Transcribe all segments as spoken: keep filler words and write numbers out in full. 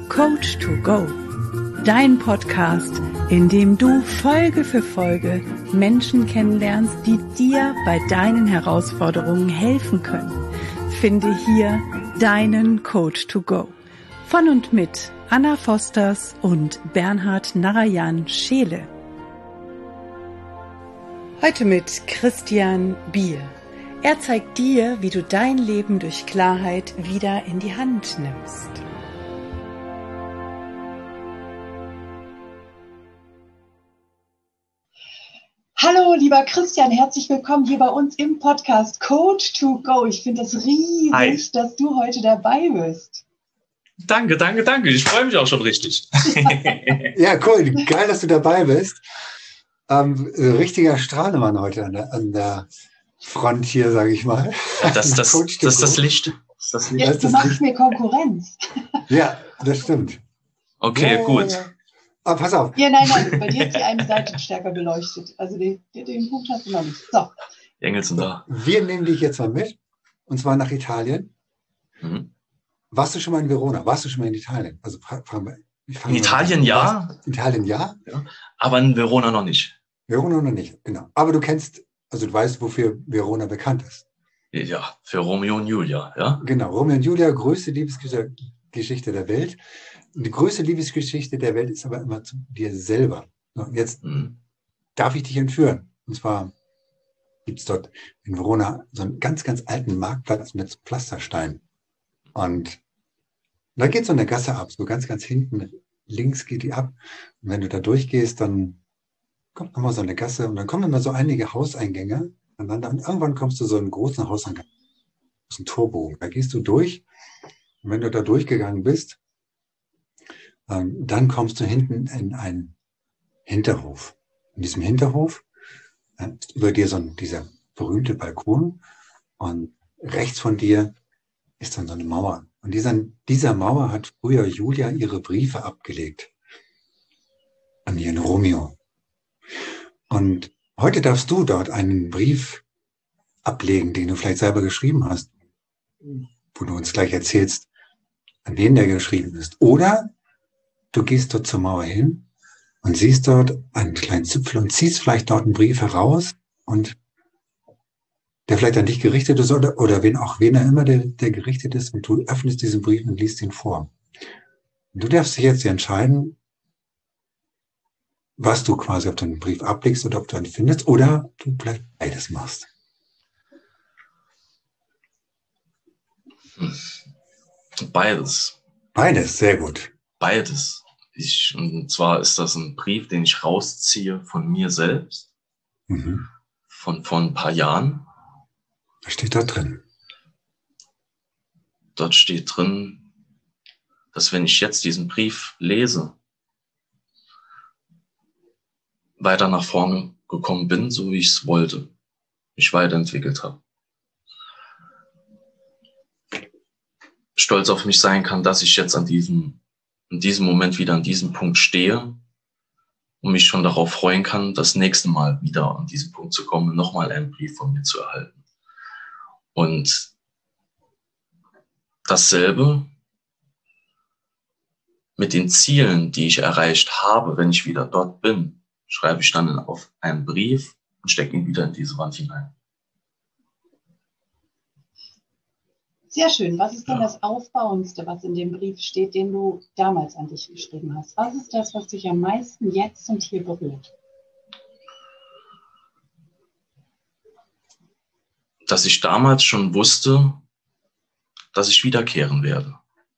Coach to Go, dein Podcast, in dem du Folge für Folge Menschen kennenlernst, die dir bei deinen Herausforderungen helfen können. Finde hier deinen Coach to Go. Von und mit Anna Fosters und Bernhard Narayan Scheele. Heute mit Christian Bier. Er zeigt dir, wie du dein Leben durch Klarheit wieder in die Hand nimmst. Hallo, lieber Christian, herzlich willkommen hier bei uns im Podcast Coach to Go. Ich finde es riesig, Hi. dass du heute dabei bist. Danke, danke, danke. Ich freue mich auch schon richtig. Ja, cool. Geil, dass du dabei bist. Ähm, richtiger Strahlemann heute an der, an der Front hier, sage ich mal. Ja, das, das, das, das ist das Licht. Das ist das Licht. Jetzt, du machst mir Konkurrenz. Ja, das stimmt. Okay, ja, gut. Ja, ja. Aber pass auf. Ja, nein, nein, bei dir ist die eine Seite stärker beleuchtet. Also den, den Punkt hast du noch nicht. So. Die Engel sind da. Wir nehmen dich jetzt mal mit, und zwar nach Italien. Mhm. Warst du schon mal in Verona? Warst du schon mal in Italien? Also fragen wir, in Italien ja. Italien ja? ja. Aber in Verona noch nicht. Verona noch nicht, genau. Aber du kennst, also du weißt, wofür Verona bekannt ist. Ja, für Romeo und Julia, ja. Genau, Romeo und Julia, größte Liebesgeschichte der Welt. Die größte Liebesgeschichte der Welt ist aber immer zu dir selber. Jetzt mhm. darf ich dich entführen. Und zwar gibt es dort in Verona so einen ganz, ganz alten Marktplatz mit Pflasterstein. Und da geht so eine Gasse ab, so ganz, ganz hinten links geht die ab. Und wenn du da durchgehst, dann kommt nochmal so eine Gasse und dann kommen immer so einige Hauseingänge. Und dann, dann irgendwann kommst du so einen großen Hauseingang, so einen Torbogen. Da gehst du durch. Und wenn du da durchgegangen bist, ähm, dann kommst du hinten in einen Hinterhof. In diesem Hinterhof äh, über dir so ein, dieser berühmte Balkon und rechts von dir ist dann so eine Mauer. Und dieser, dieser Mauer hat früher Julia ihre Briefe abgelegt an ihren Romeo. Und heute darfst du dort einen Brief ablegen, den du vielleicht selber geschrieben hast, wo du uns gleich erzählst, an wen der geschrieben ist. Oder du gehst dort zur Mauer hin und siehst dort einen kleinen Zipfel und ziehst vielleicht dort einen Brief heraus und der vielleicht an dich gerichtet ist oder, oder wen auch wen er immer der, der gerichtet ist und du öffnest diesen Brief und liest ihn vor. Und du darfst dich jetzt entscheiden, was du quasi auf deinen Brief ablegst oder ob du ihn findest oder du vielleicht beides machst. Beides. Beides, sehr gut. Beides. Ich, und zwar ist das ein Brief, den ich rausziehe von mir selbst, mhm. von vor ein paar Jahren. Was steht da drin? Dort steht drin, dass wenn ich jetzt diesen Brief lese, weiter nach vorne gekommen bin, so wie ich es wollte, mich weiterentwickelt habe. Stolz auf mich sein kann, dass ich jetzt an diesem, in diesem Moment wieder an diesem Punkt stehe und mich schon darauf freuen kann, das nächste Mal wieder an diesen Punkt zu kommen und nochmal einen Brief von mir zu erhalten. Und dasselbe mit den Zielen, die ich erreicht habe, wenn ich wieder dort bin, schreibe ich dann auf einen Brief und stecke ihn wieder in diese Wand hinein. Sehr schön. Was ist denn ja. das Aufbauendste, was in dem Brief steht, den du damals an dich geschrieben hast? Was ist das, was dich am meisten jetzt und hier berührt? Dass ich damals schon wusste, dass ich wiederkehren werde.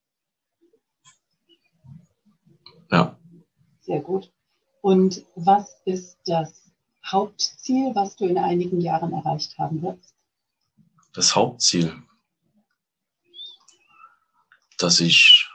Ja. Sehr gut. Und was ist das Hauptziel, was du in einigen Jahren erreicht haben wirst? Das Hauptziel, dass ich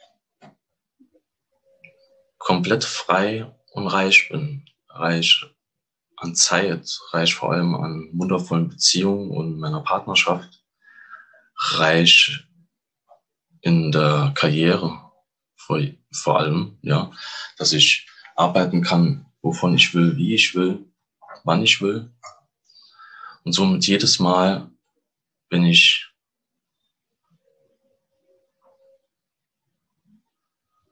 komplett frei und reich bin. Reich an Zeit, reich vor allem an wundervollen Beziehungen und meiner Partnerschaft. Reich in der Karriere vor, vor allem, ja, dass ich arbeiten kann, wovon ich will, wie ich will, wann ich will. Und somit jedes Mal bin ich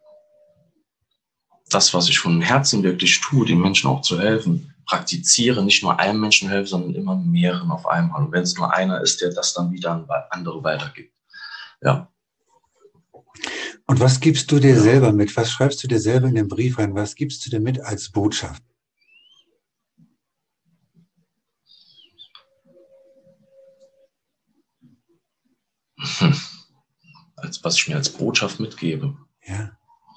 das, was ich von Herzen wirklich tue, den Menschen auch zu helfen, praktiziere, nicht nur einem Menschen helfe, sondern immer mehreren auf einmal. Und wenn es nur einer ist, der das dann wieder an andere weitergibt. Ja. Und was gibst du dir Ja. selber mit? Was schreibst du dir selber in den Brief rein? Was gibst du dir mit als Botschaft? Hm. Als was ich mir als Botschaft mitgebe. Ja.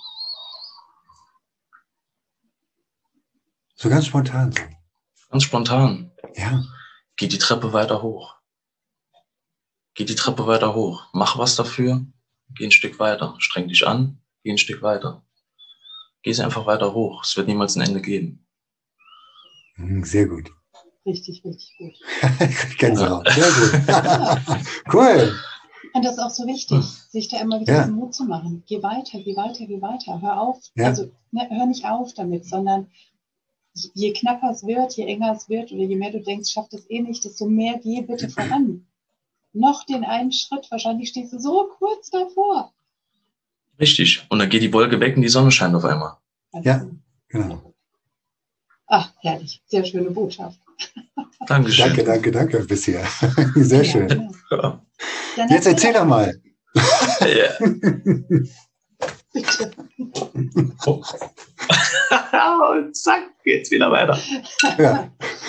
So ganz spontan. So. Ganz spontan. Ja. Geh die Treppe weiter hoch. Geh die Treppe weiter hoch. Mach was dafür. Geh ein Stück weiter. Streng dich an. Geh ein Stück weiter. Geh es einfach weiter hoch. Es wird niemals ein Ende geben. Sehr gut. Richtig, richtig gut. Gänsehaut. Sehr gut. Cool. Und das ist auch so wichtig, sich da immer wieder Ja. den Mut zu machen. Geh weiter, geh weiter, geh weiter. Hör auf. Ja. Also ne, hör nicht auf damit, sondern je knapper es wird, je enger es wird oder je mehr du denkst, schaff das eh nicht, desto mehr geh bitte voran. Noch den einen Schritt, wahrscheinlich stehst du so kurz davor. Richtig. Und dann geht die Wolke weg und die Sonne scheint auf einmal. Also, Ja, genau. Ach, herrlich. Sehr schöne Botschaft. Dankeschön. Danke, danke, danke bisher. Sehr schön. Ja. Dann Jetzt erzähl doch mal. Ja. Bitte. Und zack, geht's wieder weiter. Ja.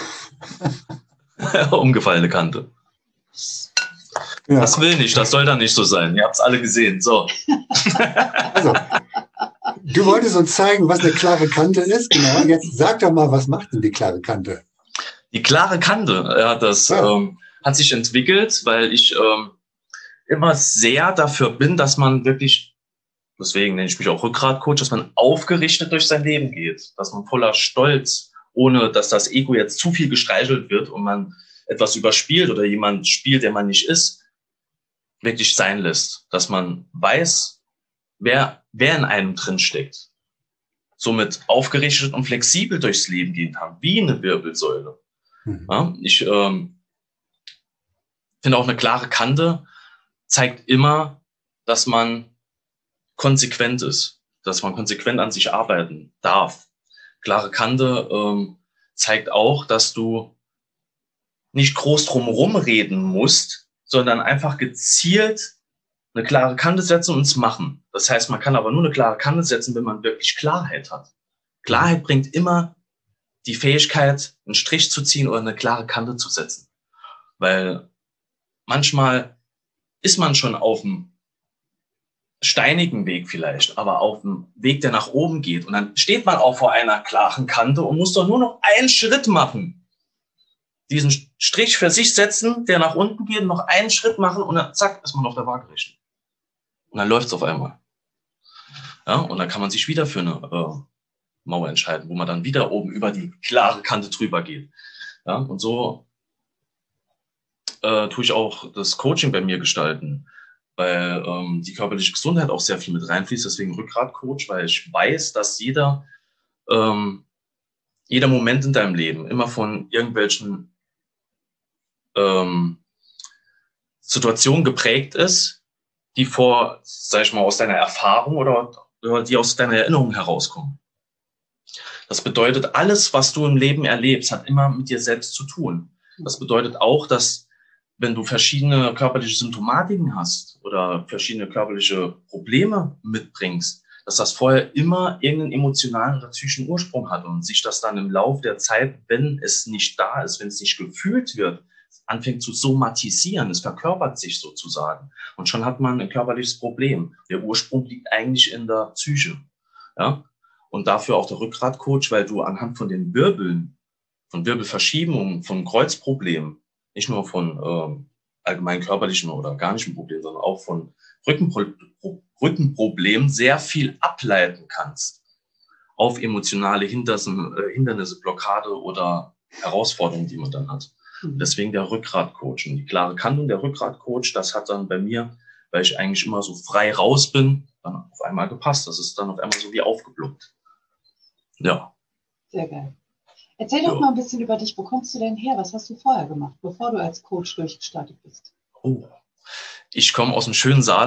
Umgefallene Kante. Ja. Das will nicht, das soll dann nicht so sein. Ihr habt es alle gesehen. So. Also, du wolltest uns zeigen, was eine klare Kante ist. Genau. Jetzt sag doch mal, was macht denn die klare Kante? Die klare Kante, ja, das Ja. Ähm, hat sich entwickelt, weil ich ähm, immer sehr dafür bin, dass man wirklich, deswegen nenne ich mich auch Rückgratcoach, dass man aufgerichtet durch sein Leben geht, dass man voller Stolz, ohne dass das Ego jetzt zu viel gestreichelt wird und man etwas überspielt oder jemand spielt, der man nicht ist, wirklich sein lässt, dass man weiß, wer, wer in einem drin steckt, somit aufgerichtet und flexibel durchs Leben gehen kann, wie eine Wirbelsäule. Mhm. Ja, ich ähm, finde auch eine klare Kante zeigt immer, dass man konsequent ist, dass man konsequent an sich arbeiten darf. Klare Kante ähm, zeigt auch, dass du nicht groß drumherum reden musst, sondern einfach gezielt eine klare Kante setzen und es machen. Das heißt, man kann aber nur eine klare Kante setzen, wenn man wirklich Klarheit hat. Klarheit bringt immer die Fähigkeit, einen Strich zu ziehen oder eine klare Kante zu setzen. Weil manchmal ist man schon auf dem steinigen Weg vielleicht, aber auf dem Weg, der nach oben geht. Und dann steht man auch vor einer klaren Kante und muss doch nur noch einen Schritt machen. Diesen Strich für sich setzen, der nach unten geht, noch einen Schritt machen und dann zack, ist man auf der Waagerechten. Und dann läuft es auf einmal. Ja, und dann kann man sich wieder für eine äh, Mauer entscheiden, wo man dann wieder oben über die klare Kante drüber geht. Ja, und so äh, tue ich auch das Coaching bei mir gestalten, weil ähm, die körperliche Gesundheit auch sehr viel mit reinfließt, deswegen Rückgratcoach, weil ich weiß, dass jeder, ähm, jeder Moment in deinem Leben immer von irgendwelchen ähm, Situationen geprägt ist, die vor, sag ich mal, aus deiner Erfahrung oder, oder die aus deiner Erinnerung herauskommen. Das bedeutet, alles, was du im Leben erlebst, hat immer mit dir selbst zu tun. Das bedeutet auch, dass wenn du verschiedene körperliche Symptomatiken hast oder verschiedene körperliche Probleme mitbringst, dass das vorher immer irgendeinen emotionalen oder psychischen Ursprung hat und sich das dann im Laufe der Zeit, wenn es nicht da ist, wenn es nicht gefühlt wird, anfängt zu somatisieren, es verkörpert sich sozusagen. Und schon hat man ein körperliches Problem. Der Ursprung liegt eigentlich in der Psyche. Ja? Und dafür auch der Rückgratcoach, weil du anhand von den Wirbeln, von Wirbelverschiebungen, von Kreuzproblemen, nicht nur von ähm, allgemein körperlichen oder organischen Problemen, sondern auch von Rückenpro Rückenproblemen sehr viel ableiten kannst auf emotionale Hindernisse, äh, Hindernisse, Blockade oder Herausforderungen, die man dann hat. Mhm. Deswegen der Rückgratcoach. Und die klare Kante und der Rückgratcoach, das hat dann bei mir, weil ich eigentlich immer so frei raus bin, dann auf einmal gepasst. Das ist dann auf einmal so wie aufgeploppt. Ja. Sehr geil. Erzähl doch ja. mal ein bisschen über dich. Wo kommst du denn her? Was hast du vorher gemacht, bevor du als Coach durchgestartet bist? Oh, ich komme aus dem schönen Saarland.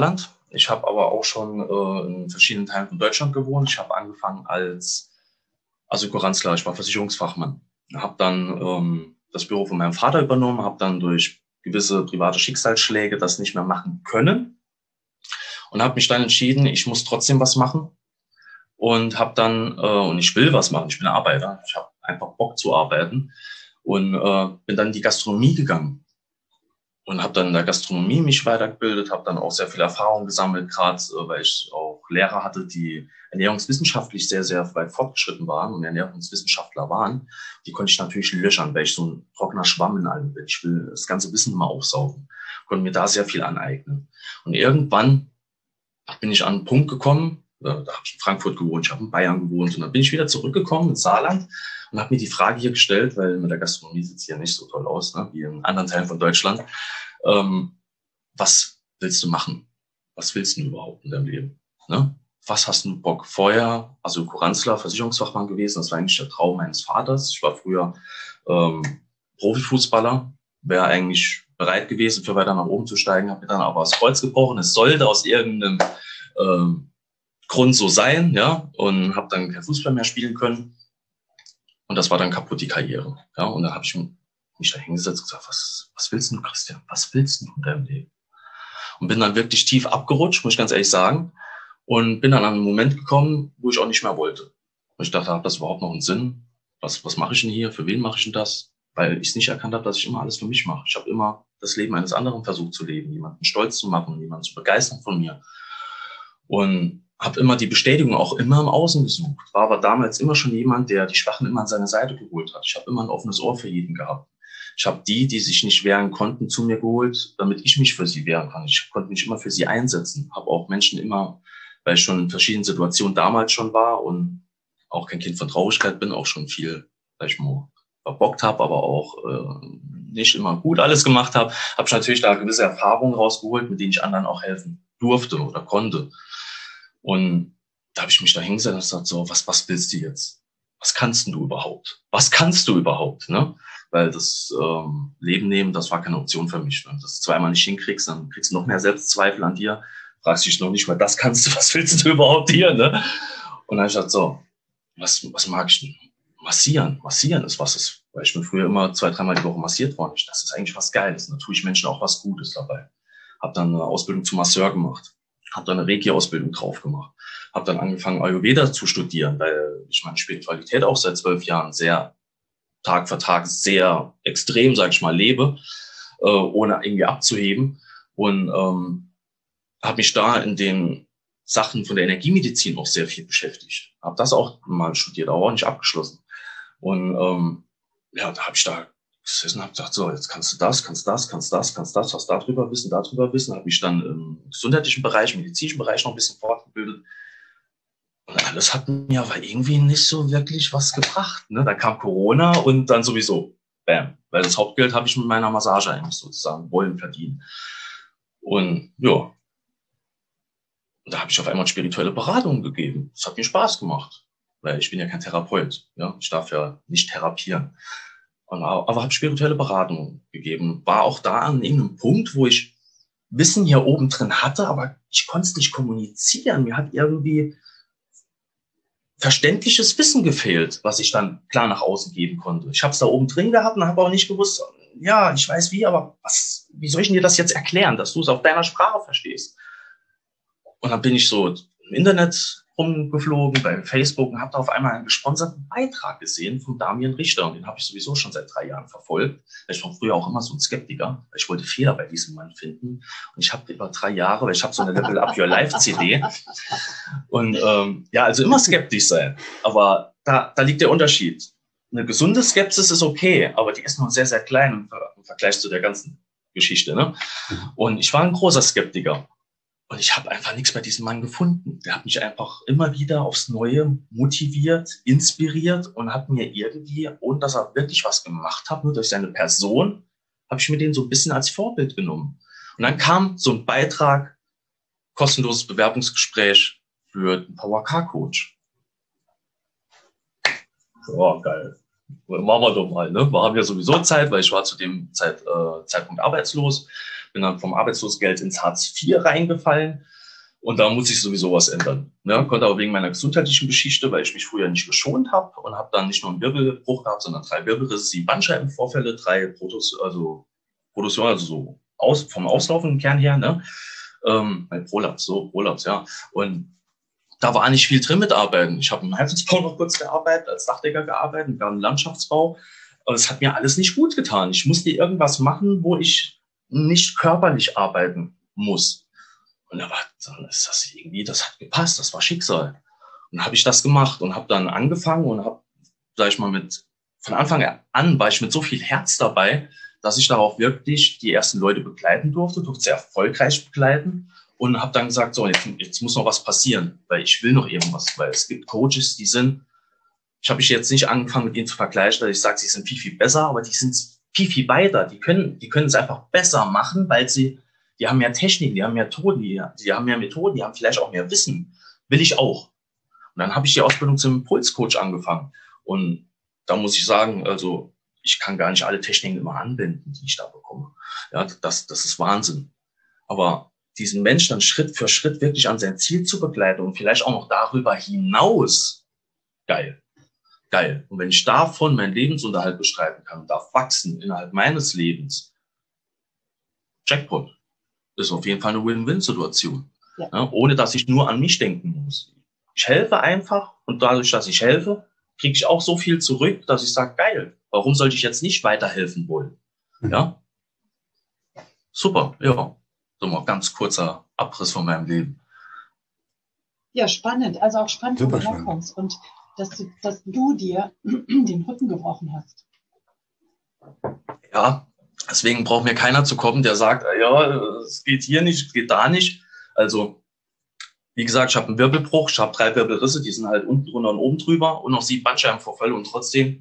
Ich habe aber auch schon äh, in verschiedenen Teilen von Deutschland gewohnt. Ich habe angefangen als Assekuranzler, ich war Versicherungsfachmann. Habe dann ähm, das Büro von meinem Vater übernommen, habe dann durch gewisse private Schicksalsschläge das nicht mehr machen können und habe mich dann entschieden, ich muss trotzdem was machen und habe dann, äh, und ich will was machen, ich bin Arbeiter, ich habe einfach Bock zu arbeiten und äh, bin dann in die Gastronomie gegangen. Und habe dann in der Gastronomie mich weitergebildet, habe dann auch sehr viel Erfahrung gesammelt, gerade äh, weil ich auch Lehrer hatte, die ernährungswissenschaftlich sehr, sehr weit fortgeschritten waren und Ernährungswissenschaftler waren. Die konnte ich natürlich löchern, weil ich so ein trockener Schwamm in allem bin. Ich will das ganze Wissen immer aufsaugen. Konnte mir da sehr viel aneignen. Und irgendwann bin ich an einen Punkt gekommen, da, da habe ich in Frankfurt gewohnt, ich habe in Bayern gewohnt und dann bin ich wieder zurückgekommen ins Saarland und habe mir die Frage hier gestellt, weil mit der Gastronomie sieht es hier nicht so toll aus, ne, wie in anderen Teilen von Deutschland. Ähm, was willst du machen? Was willst du überhaupt in deinem Leben? Ne? Was hast du Bock? Vorher, also Kuranzler, Versicherungsfachmann gewesen, das war eigentlich der Traum meines Vaters. Ich war früher ähm, Profifußballer, wäre eigentlich bereit gewesen, für weiter nach oben zu steigen, habe mir dann aber das Kreuz gebrochen. Es sollte aus irgendeinem ähm, Grund so sein, ja, und habe dann kein Fußball mehr spielen können. Und das war dann kaputt, die Karriere. Ja, und dann habe ich mich da hingesetzt und gesagt, was, was willst du, Christian? Was willst du in deinem Leben? Und bin dann wirklich tief abgerutscht, muss ich ganz ehrlich sagen. Und bin dann an einen Moment gekommen, wo ich auch nicht mehr wollte. Und ich dachte, hat das überhaupt noch einen Sinn? Was, was mache ich denn hier? Für wen mache ich denn das? Weil ich es nicht erkannt habe, dass ich immer alles für mich mache. Ich habe immer das Leben eines anderen versucht zu leben, jemanden stolz zu machen, jemanden zu begeistern von mir. Und habe immer die Bestätigung auch immer im Außen gesucht. War aber damals immer schon jemand, der die Schwachen immer an seine Seite geholt hat. Ich habe immer ein offenes Ohr für jeden gehabt. Ich habe die, die sich nicht wehren konnten, zu mir geholt, damit ich mich für sie wehren kann. Ich konnte mich immer für sie einsetzen. Habe auch Menschen immer, weil ich schon in verschiedenen Situationen damals schon war und auch kein Kind von Traurigkeit bin, auch schon viel, weil ich mal verbockt habe, aber auch äh, nicht immer gut alles gemacht habe, habe ich natürlich da gewisse Erfahrungen rausgeholt, mit denen ich anderen auch helfen durfte oder konnte. Und da habe ich mich da hingesetzt und gesagt, so, was, was willst du jetzt? Was kannst du überhaupt? Was kannst du überhaupt? Ne? Weil das ähm, Leben nehmen, das war keine Option für mich. Wenn du das zweimal nicht hinkriegst, dann kriegst du noch mehr Selbstzweifel an dir. Fragst dich noch nicht mal, das kannst du, was willst du überhaupt hier? Ne? Und dann habe ich gesagt, so, was, was mag ich denn? Massieren. Massieren ist was. Ist, weil ich bin früher immer zwei, dreimal die Woche massiert worden. Das ist eigentlich was Geiles. Da tue ich Menschen auch was Gutes dabei. Habe dann eine Ausbildung zum Masseur gemacht. Habe dann eine Reiki-Ausbildung drauf gemacht. Habe dann angefangen, Ayurveda zu studieren, weil ich meine Spiritualität auch seit zwölf Jahren sehr Tag für Tag sehr extrem, sage ich mal, lebe, äh, ohne irgendwie abzuheben. Und ähm, habe mich da in den Sachen von der Energiemedizin auch sehr viel beschäftigt. Habe das auch mal studiert, aber auch nicht abgeschlossen. Und ähm, ja, da habe ich da gesessen und habe gesagt, so, jetzt kannst du das, kannst das, kannst das, kannst das, was darüber wissen, darüber wissen. Habe mich dann im gesundheitlichen Bereich, im medizinischen Bereich noch ein bisschen fortgebildet. Und alles hat mir aber irgendwie nicht so wirklich was gebracht. Ne? Da kam Corona und dann sowieso, bam. Weil das Hauptgeld habe ich mit meiner Massage eigentlich sozusagen wollen verdienen. Und ja, und da habe ich auf einmal spirituelle Beratungen gegeben. Das hat mir Spaß gemacht, weil ich bin ja kein Therapeut. Ja? Ich darf ja nicht therapieren. Und, aber habe spirituelle Beratungen gegeben. War auch da an irgendeinem Punkt, wo ich Wissen hier oben drin hatte, aber ich konnte es nicht kommunizieren. Mir hat irgendwie verständliches Wissen gefehlt, was ich dann klar nach außen geben konnte. Ich habe es da oben drin gehabt und habe auch nicht gewusst, ja, ich weiß wie, aber was, wie soll ich dir das jetzt erklären, dass du es auf deiner Sprache verstehst? Und dann bin ich so im Internet rumgeflogen, bei Facebook, und habe da auf einmal einen gesponserten Beitrag gesehen von Damian Richter. Und den habe ich sowieso schon seit drei Jahren verfolgt. Ich war früher auch immer so ein Skeptiker. Ich wollte Fehler bei diesem Mann finden. Und ich habe über drei Jahre, weil ich habe so eine Level Up Your Life C D. Und ähm, ja, also immer skeptisch sein. Aber da, da liegt der Unterschied. Eine gesunde Skepsis ist okay, aber die ist nur sehr, sehr klein im, Ver- im Vergleich zu der ganzen Geschichte. Ne? Und ich war ein großer Skeptiker. Und ich habe einfach nichts bei diesem Mann gefunden. Der hat mich einfach immer wieder aufs Neue motiviert, inspiriert und hat mir irgendwie, ohne dass er wirklich was gemacht hat, nur durch seine Person, habe ich mir den so ein bisschen als Vorbild genommen. Und dann kam so ein Beitrag, kostenloses Bewerbungsgespräch für den Power Car Coach. Oh, geil. Machen wir doch mal, ne? Wir haben ja sowieso Zeit, weil ich war zu dem Zeit, äh, Zeitpunkt arbeitslos. Bin dann vom Arbeitslosengeld ins Hartz vier reingefallen. Und da muss ich sowieso was ändern. Ne? Konnte aber wegen meiner gesundheitlichen Geschichte, weil ich mich früher nicht geschont habe und habe dann nicht nur einen Wirbelbruch gehabt, sondern drei Wirbelrisse, sieben Bandscheibenvorfälle, drei Protos, also Protosion, also so aus, vom auslaufenden Kern her, ne? Ähm, Prolaps, so Prolaps, ja. Und da war nicht viel drin mit Arbeiten. Ich habe im Heizungsbau noch kurz gearbeitet, als Dachdecker gearbeitet, wir haben Landschaftsbau. Aber es hat mir alles nicht gut getan. Ich musste irgendwas machen, wo ich nicht körperlich arbeiten muss. Und da war, dann ist das irgendwie, das hat gepasst, das war Schicksal. Und dann habe ich das gemacht und habe dann angefangen und habe, sag ich mal, mit von Anfang an war ich mit so viel Herz dabei, dass ich darauf wirklich die ersten Leute begleiten durfte, durfte sehr erfolgreich begleiten und habe dann gesagt, so, jetzt, jetzt muss noch was passieren, weil ich will noch irgendwas, weil es gibt Coaches, die sind, ich habe mich jetzt nicht angefangen, mit ihnen zu vergleichen, dass ich sage, sie sind viel, viel besser, aber die sind viel, viel weiter, die können, die können es einfach besser machen, weil sie Die haben mehr Technik, die haben mehr Methoden, die, die haben mehr Methoden, die haben vielleicht auch mehr Wissen. Will ich auch. Und dann habe ich die Ausbildung zum Impulscoach angefangen. Und da muss ich sagen, also ich kann gar nicht alle Techniken immer anwenden, die ich da bekomme. Ja, das, das ist Wahnsinn. Aber diesen Menschen dann Schritt für Schritt wirklich an sein Ziel zu begleiten und vielleicht auch noch darüber hinaus, geil, geil. Und wenn ich davon meinen Lebensunterhalt bestreiten kann, darf wachsen innerhalb meines Lebens, Jackpot. Ist auf jeden Fall eine Win-Win-Situation, ja. Ja, ohne dass ich nur an mich denken muss. Ich helfe einfach und dadurch, dass ich helfe, kriege ich auch so viel zurück, dass ich sage, geil, warum sollte ich jetzt nicht weiterhelfen wollen? Mhm. Ja, super, ja, so mal ganz kurzer Abriss von meinem Leben. Ja, spannend, also auch spannend, wo du herkommst und dass du, dass du dir den Rücken gebrochen hast. Ja. Deswegen braucht mir keiner zu kommen, der sagt, ja, es geht hier nicht, es geht da nicht. Also, wie gesagt, ich habe einen Wirbelbruch, ich habe drei Wirbelrisse, die sind halt unten drunter und oben drüber und noch sieben Bandscheibenvorfälle und trotzdem,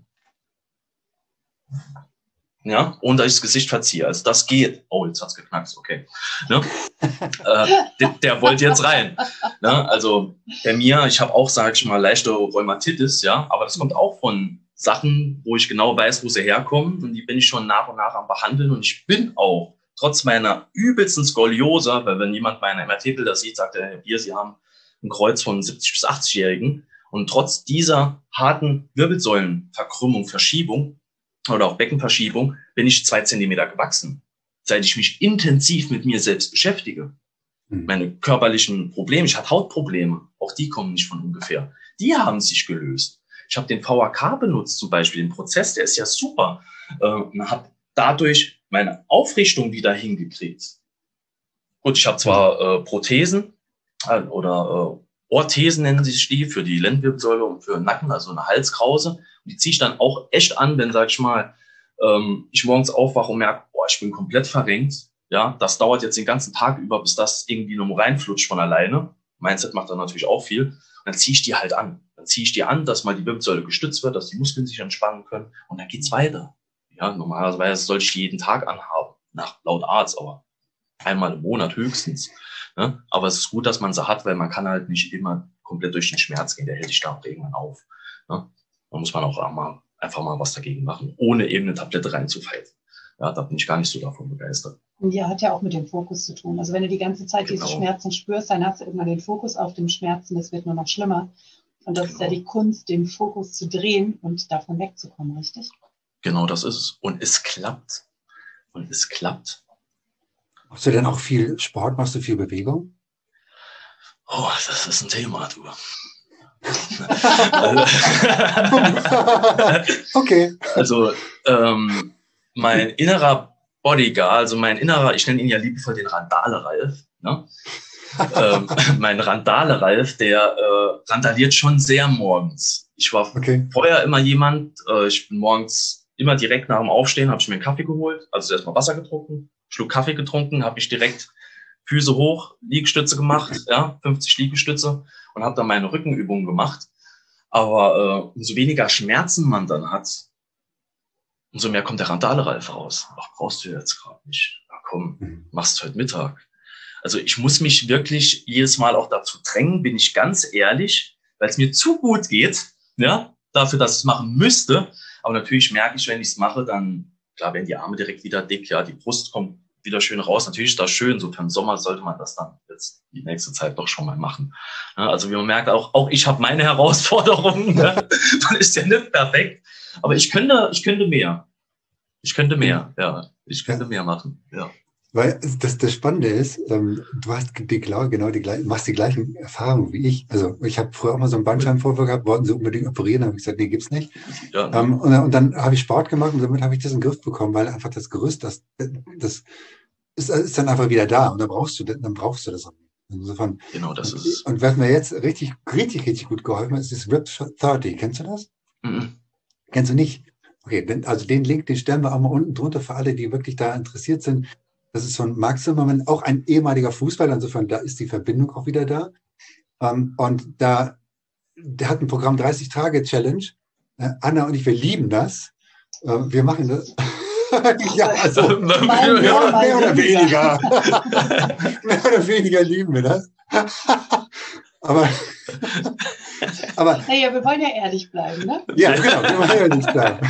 ja, ohne dass ich das Gesicht verziehe. Also das geht. Oh, jetzt hat's geknackst, okay. Ne? äh, der, der wollte jetzt rein. Ne? Also bei mir, ich habe auch, sag ich mal, leichte Rheumatitis, ja, aber das kommt auch von Sachen, wo ich genau weiß, wo sie herkommen und die bin ich schon nach und nach am behandeln und ich bin auch, trotz meiner übelsten Skoliose, weil wenn jemand meine M R T-Bilder sieht, sagt er, hier, Sie haben ein Kreuz von siebzig- bis achtzig-Jährigen und trotz dieser harten Wirbelsäulenverkrümmung, Verschiebung oder auch Beckenverschiebung bin ich zwei Zentimeter gewachsen, seit ich mich intensiv mit mir selbst beschäftige. Mhm. Meine körperlichen Probleme, ich hatte Hautprobleme, auch die kommen nicht von ungefähr, die haben sich gelöst. Ich habe den V H K benutzt zum Beispiel, den Prozess, der ist ja super. Äh, und habe dadurch meine Aufrichtung wieder hingekriegt. Gut, ich habe zwar äh, Prothesen äh, oder äh, Orthesen nennen sich die, für die Lendenwirbelsäule und für den Nacken, also eine Halskrause. Und die ziehe ich dann auch echt an, wenn, sag ich mal, ähm, ich morgens aufwache und merke, boah, ich bin komplett verrenkt. Ja, das dauert jetzt den ganzen Tag über, bis das irgendwie nur reinflutscht von alleine. Mindset macht dann natürlich auch viel. Und dann ziehe ich die halt an. Dann ziehe ich die an, dass mal die Wirbelsäule gestützt wird, dass die Muskeln sich entspannen können. Und dann geht's weiter. Ja, normalerweise sollte ich jeden Tag anhaben, nach laut Arzt, aber einmal im Monat höchstens. Ne? Aber es ist gut, dass man sie hat, weil man kann halt nicht immer komplett durch den Schmerz gehen. Der hält dich da auch irgendwann auf. Ne? Da muss man auch mal, einfach mal was dagegen machen, ohne eben eine Tablette reinzupfeifen. Ja, da bin ich gar nicht so davon begeistert. Und ja, hat ja auch mit dem Fokus zu tun. Also wenn du die ganze Zeit genau. diese Schmerzen spürst, dann hast du irgendwann den Fokus auf dem Schmerzen, das wird nur noch schlimmer. Und das genau. ist ja die Kunst, den Fokus zu drehen und davon wegzukommen, richtig? Genau, das ist es. Und es klappt. Und es klappt. Machst du denn auch viel Sport? Machst du viel Bewegung? Oh, das ist ein Thema, du. Okay. Also, ähm, mein innerer Bodyguard, also mein innerer, ich nenne ihn ja liebevoll den Randale-Ralf, ne? ähm, mein Randale-Ralf, der äh, randaliert schon sehr morgens. Ich war okay. vorher immer jemand, äh, ich bin morgens immer direkt nach dem Aufstehen, habe ich mir einen Kaffee geholt, also erstmal Wasser getrunken, Schluck Kaffee getrunken, habe ich direkt Füße hoch, Liegestütze gemacht, ja, fünfzig Liegestütze und habe dann meine Rückenübungen gemacht. Aber äh, umso weniger Schmerzen man dann hat, umso mehr kommt der Randale-Ralf raus. Ach, brauchst du jetzt gerade nicht. Na komm, machst heute Mittag. Also ich muss mich wirklich jedes Mal auch dazu drängen, bin ich ganz ehrlich, weil es mir zu gut geht, ja, dafür, dass ich es machen müsste. Aber natürlich merke ich, wenn ich es mache, dann, klar, werden die Arme direkt wieder dick, ja, die Brust kommt wieder schön raus. Natürlich ist das schön, so für den Sommer sollte man das dann jetzt die nächste Zeit doch schon mal machen. Ja, also wie man merkt, auch, auch ich habe meine Herausforderungen. Ne? Man ist ja nicht perfekt. Aber ich könnte, ich könnte mehr. Ich könnte mehr, ja. Ich könnte ja. mehr machen, ja. Weil das, das Spannende ist, ähm, du hast die, genau die gleichen, machst die gleichen Erfahrungen wie ich. Also ich habe früher auch mal so einen Bandscheibenvorfall gehabt, wollten sie unbedingt operieren, habe ich gesagt, nee, gibt's nicht. Ja, ne. ähm, und, und dann habe ich Sport gemacht und damit habe ich das in den Griff bekommen, weil einfach das Gerüst, das, das ist, ist dann einfach wieder da und dann brauchst du, dann brauchst du das auch nicht. Insofern, genau, das ist es. Und was mir jetzt richtig, richtig, richtig gut geholfen hat, ist das R I P dreißig. Kennst du das? Mhm. Kennst du nicht? Okay, also den Link, den stellen wir auch mal unten drunter für alle, die wirklich da interessiert sind. Das ist von Marc Zimmermann, auch ein ehemaliger Fußballer. Insofern, da ist die Verbindung auch wieder da. Und da, der hat ein Programm dreißig Tage Challenge. Anna und ich, wir lieben das. Wir machen das. Ja, also mehr, mehr oder weniger. Mehr oder weniger lieben wir das. Aber, aber naja, wir wollen ja ehrlich bleiben, ne? Ja, genau, wir wollen ehrlich bleiben.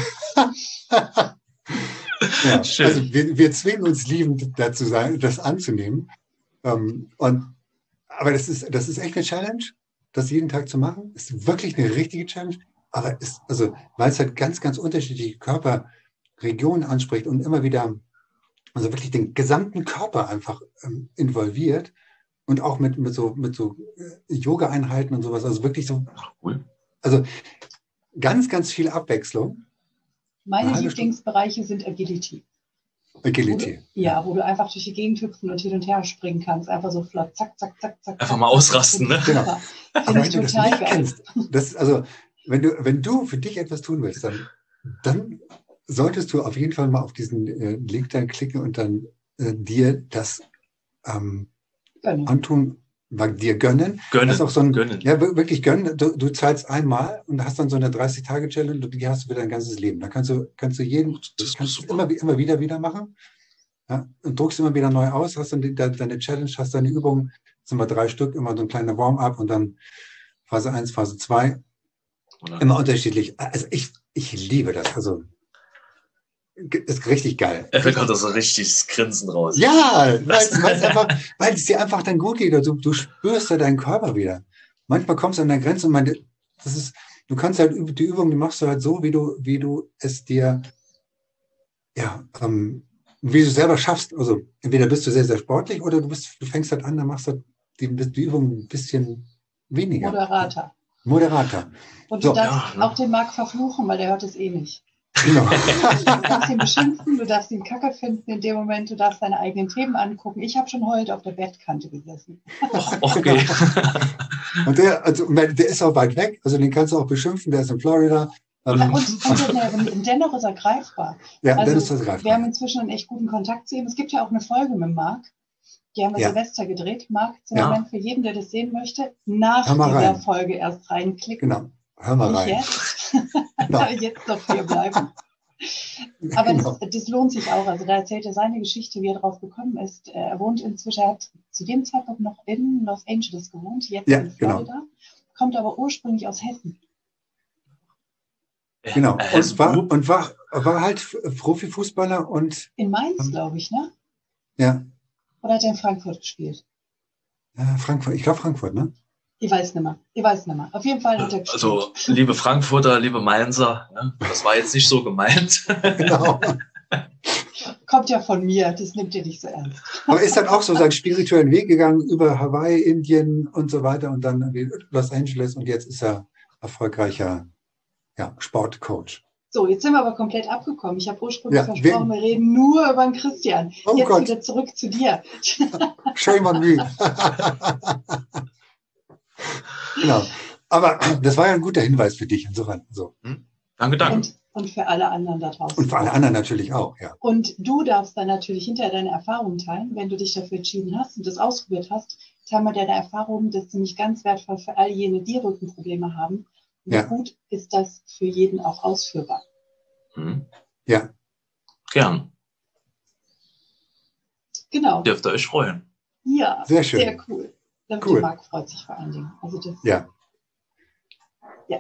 Ja, also wir, wir zwingen uns liebend dazu sein, das anzunehmen. Ähm, und, aber das ist, das ist echt eine Challenge, das jeden Tag zu machen. Ist wirklich eine richtige Challenge. Aber ist, also, weil es halt ganz, ganz unterschiedliche Körperregionen anspricht und immer wieder, also wirklich den gesamten Körper einfach ähm, involviert und auch mit, mit so, mit so Yoga-Einheiten und sowas. Also wirklich so, also ganz, ganz viel Abwechslung. Meine Lieblingsbereiche sind Agility. Agility. Wo du, ja, wo du einfach durch die Gegend hüpfen und hin und her springen kannst. Einfach so flott, zack, zack, zack, zack. Einfach mal ausrasten, ne? Genau. Aber wenn du das nicht kennst, das, also, wenn du, wenn du für dich etwas tun willst, dann, dann solltest du auf jeden Fall mal auf diesen äh, Link dann klicken und dann äh, dir das ähm, antun, dir gönnen. Gönnen. Das ist auch so ein, gönnen. Ja, wirklich gönnen. Du, du zahlst einmal und hast dann so eine dreißig Tage Challenge und die hast du für dein ganzes Leben. Da kannst du, kannst du jeden, das kannst du immer, immer wieder wieder machen. Ja, und druckst immer wieder neu aus, hast dann die, deine Challenge, hast deine Übungen, das sind immer drei Stück, immer so ein kleiner Warm-up und dann Phase eins, Phase zwei. Oder? Immer unterschiedlich. Also ich, ich liebe das. Also ist richtig geil. Er kommt da so richtig Grinsen raus. Ja, weil es dir einfach dann gut geht. Du, du spürst ja deinen Körper wieder. Manchmal kommst du an der Grenze und man, das ist, du kannst halt die Übung, die machst du halt so, wie du, wie du es dir, ja, ähm, wie du es selber schaffst. Also entweder bist du sehr, sehr sportlich oder du bist, du fängst halt an, dann machst du die, die Übung ein bisschen weniger. Moderater. Moderater. Und du so, darfst ja, auch den Marc verfluchen, weil der hört es eh nicht. Genau. Du darfst ihn beschimpfen, du darfst ihn Kacke finden in dem Moment, du darfst deine eigenen Themen angucken. Ich habe schon heute auf der Bettkante gesessen. Okay. Und der, also, der ist auch weit weg, also den kannst du auch beschimpfen, der ist in Florida. Und, und dennoch ist er greifbar. Ja, also, dann ist das greifbar. Wir haben inzwischen einen echt guten Kontakt zu ihm. Es gibt ja auch eine Folge mit Marc. Die haben wir ja. Silvester gedreht. Marc Zimmermann, ja. für jeden, der das sehen möchte, nach dieser rein. Folge erst reinklicken. Genau. Hör mal Nicht rein. Jetzt. Genau. Jetzt noch hier bleiben. Aber genau. das, das lohnt sich auch. Also da erzählt er seine Geschichte, wie er drauf gekommen ist. Er wohnt inzwischen, er hat zu dem Zeitpunkt noch in Los Angeles gewohnt, jetzt ja, in Florida, genau. kommt aber ursprünglich aus Hessen. Genau. Und war, und war, war halt Profifußballer und. In Mainz, glaube ich, ne? Ja. Oder hat er in Frankfurt gespielt? Ja, Frankfurt, ich glaube Frankfurt, ne? Ich weiß nicht mehr. Ich weiß nicht mehr. Auf jeden Fall hat er gespielt. Also, liebe Frankfurter, liebe Mainzer, ne? Das war jetzt nicht so gemeint. Genau. Kommt ja von mir, das nimmt ihr nicht so ernst. Aber ist dann auch so seinen spirituellen Weg gegangen über Hawaii, Indien und so weiter und dann Los Angeles und jetzt ist er erfolgreicher ja, Sportcoach. So, jetzt sind wir aber komplett abgekommen. Ich habe ursprünglich ja, versprochen, wir reden nur über den Christian. Oh jetzt Gott. wieder zurück zu dir. Shame on me. Genau. Aber das war ja ein guter Hinweis für dich insofern. So. Hm? Danke, danke. Und, und für alle anderen da draußen. Und für alle anderen natürlich auch, ja. Und du darfst dann natürlich hinterher deine Erfahrungen teilen, wenn du dich dafür entschieden hast und das ausprobiert hast. Teil mal deine Erfahrungen, das ist nämlich ganz wertvoll für all jene, die Rückenprobleme haben. Und ja. gut ist das für jeden auch ausführbar. Hm. Ja. Gern. Genau. Dürft ihr euch freuen. Ja, sehr schön. Sehr cool. Der cool. Marc freut sich vor allen Dingen. Also das, ja. ja.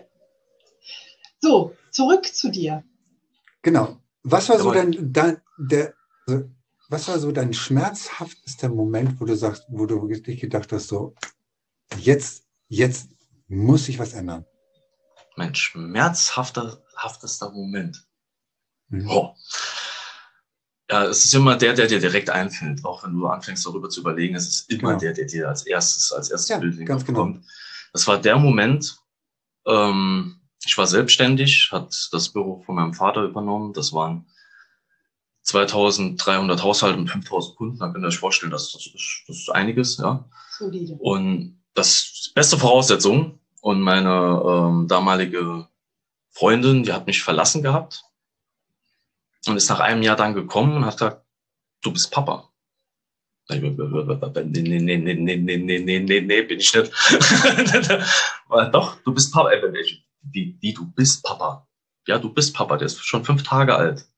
So, zurück zu dir. Genau. Was war so dein, dein der, was war so dein schmerzhaftester Moment, wo du sagst, wo du wirklich gedacht hast, so, jetzt, jetzt muss sich was ändern? Mein schmerzhaftester Moment. Mhm. Oh. Ja, es ist immer der, der dir direkt einfällt, auch wenn du anfängst darüber zu überlegen, es ist immer Genau. der, der dir als erstes, als erstes Ja, Bild in den ganz Kopf genau. kommt. Das war der Moment, ähm, ich war selbstständig, hat das Büro von meinem Vater übernommen, das waren zweitausenddreihundert Haushalte und fünftausend Kunden, da könnt ihr euch vorstellen, das, das, ist, das ist einiges, ja. Solide. Und das ist die beste Voraussetzung. Und meine ähm, damalige Freundin, die hat mich verlassen gehabt und ist nach einem Jahr dann gekommen und hat gesagt, du bist Papa. Nee, nee, nee, nee, nee, nee, nee, nee, nee, nee, bin ich nicht. Doch, du bist Papa. Wie, wie, du bist Papa? Ja, du bist Papa, der ist schon fünf Tage alt.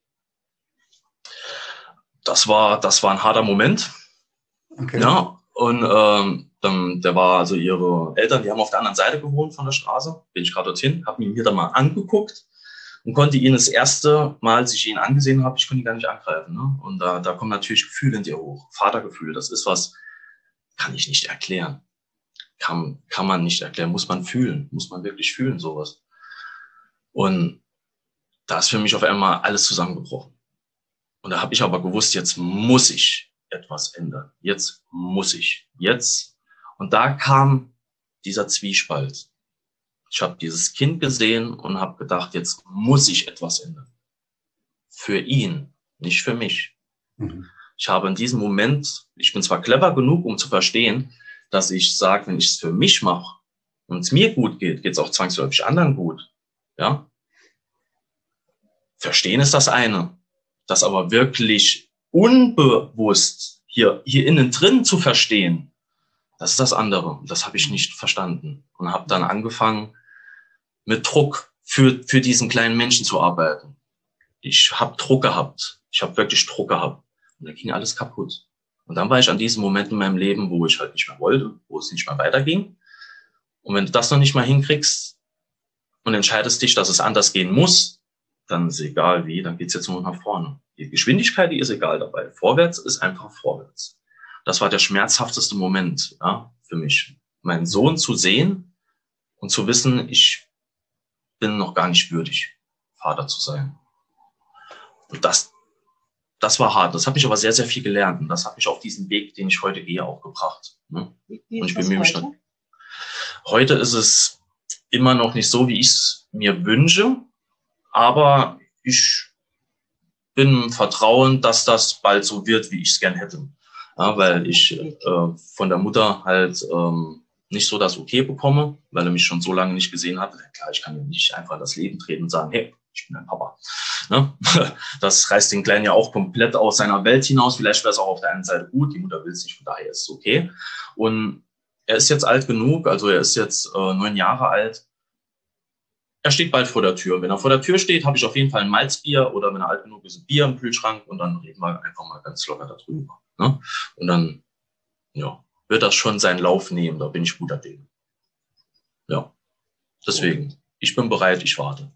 Das war, das war ein harter Moment. Okay. Ja, und ähm, dann, der war, also ihre Eltern, die haben auf der anderen Seite gewohnt von der Straße. Bin ich gerade dorthin, habe ihn mir dann mal angeguckt und konnte ihn das erste Mal, als ich ihn angesehen habe, ich konnte ihn gar nicht angreifen. Ne? Und da, da kommen natürlich Gefühle in dir hoch. Vatergefühle, das ist was, kann ich nicht erklären. Kann, kann man nicht erklären, muss man fühlen, muss man wirklich fühlen, sowas. Und da ist für mich auf einmal alles zusammengebrochen. Und da habe ich aber gewusst, jetzt muss ich etwas ändern. Jetzt muss ich. Jetzt. Und da kam dieser Zwiespalt. Ich habe dieses Kind gesehen und habe gedacht, jetzt muss ich etwas ändern. Für ihn, nicht für mich. Mhm. Ich habe in diesem Moment, ich bin zwar clever genug, um zu verstehen, dass ich sage, wenn ich es für mich mache und es mir gut geht, geht es auch zwangsläufig anderen gut. Ja? Verstehen ist das eine. Das aber wirklich unbewusst hier, hier innen drin zu verstehen, das ist das andere. Das habe ich nicht verstanden und habe dann angefangen, mit Druck für, für diesen kleinen Menschen zu arbeiten. Ich habe Druck gehabt. Ich habe wirklich Druck gehabt. Und da ging alles kaputt. Und dann war ich an diesem Moment in meinem Leben, wo ich halt nicht mehr wollte, wo es nicht mehr weiterging. Und wenn du das noch nicht mal hinkriegst und entscheidest dich, dass es anders gehen muss, dann ist egal wie, dann geht's jetzt nur nach vorne. Die Geschwindigkeit, die ist egal dabei. Vorwärts ist einfach vorwärts. Das war der schmerzhafteste Moment, ja, für mich. Meinen Sohn zu sehen und zu wissen, ich bin noch gar nicht würdig, Vater zu sein. Und das, das war hart. Das hat mich aber sehr, sehr viel gelernt. Und das hat mich auf diesen Weg, den ich heute gehe, auch gebracht. Ne? Wie, wie und ich ist bemühe mich heute? dann. Heute ist es immer noch nicht so, wie ich es mir wünsche. Aber ich bin im Vertrauen, dass das bald so wird, wie ich es gern hätte. Ja, weil ich äh, von der Mutter halt ähm, nicht so das Okay bekomme, weil er mich schon so lange nicht gesehen hat. Klar, ich kann ja nicht einfach in das Leben treten und sagen, hey, ich bin dein Papa. Ne? Das reißt den Kleinen ja auch komplett aus seiner Welt hinaus. Vielleicht wäre es auch auf der einen Seite gut, die Mutter will es nicht, von daher ist es okay. Und er ist jetzt alt genug, also er ist jetzt äh, neun Jahre alt. Er steht bald vor der Tür. Wenn er vor der Tür steht, habe ich auf jeden Fall ein Malzbier oder wenn er alt genug ist, ein Bier im Kühlschrank und dann reden wir einfach mal ganz locker darüber. Ne? Und dann ja, wird das schon seinen Lauf nehmen, da bin ich guter Dinge. Ja, deswegen, ich bin bereit, ich warte.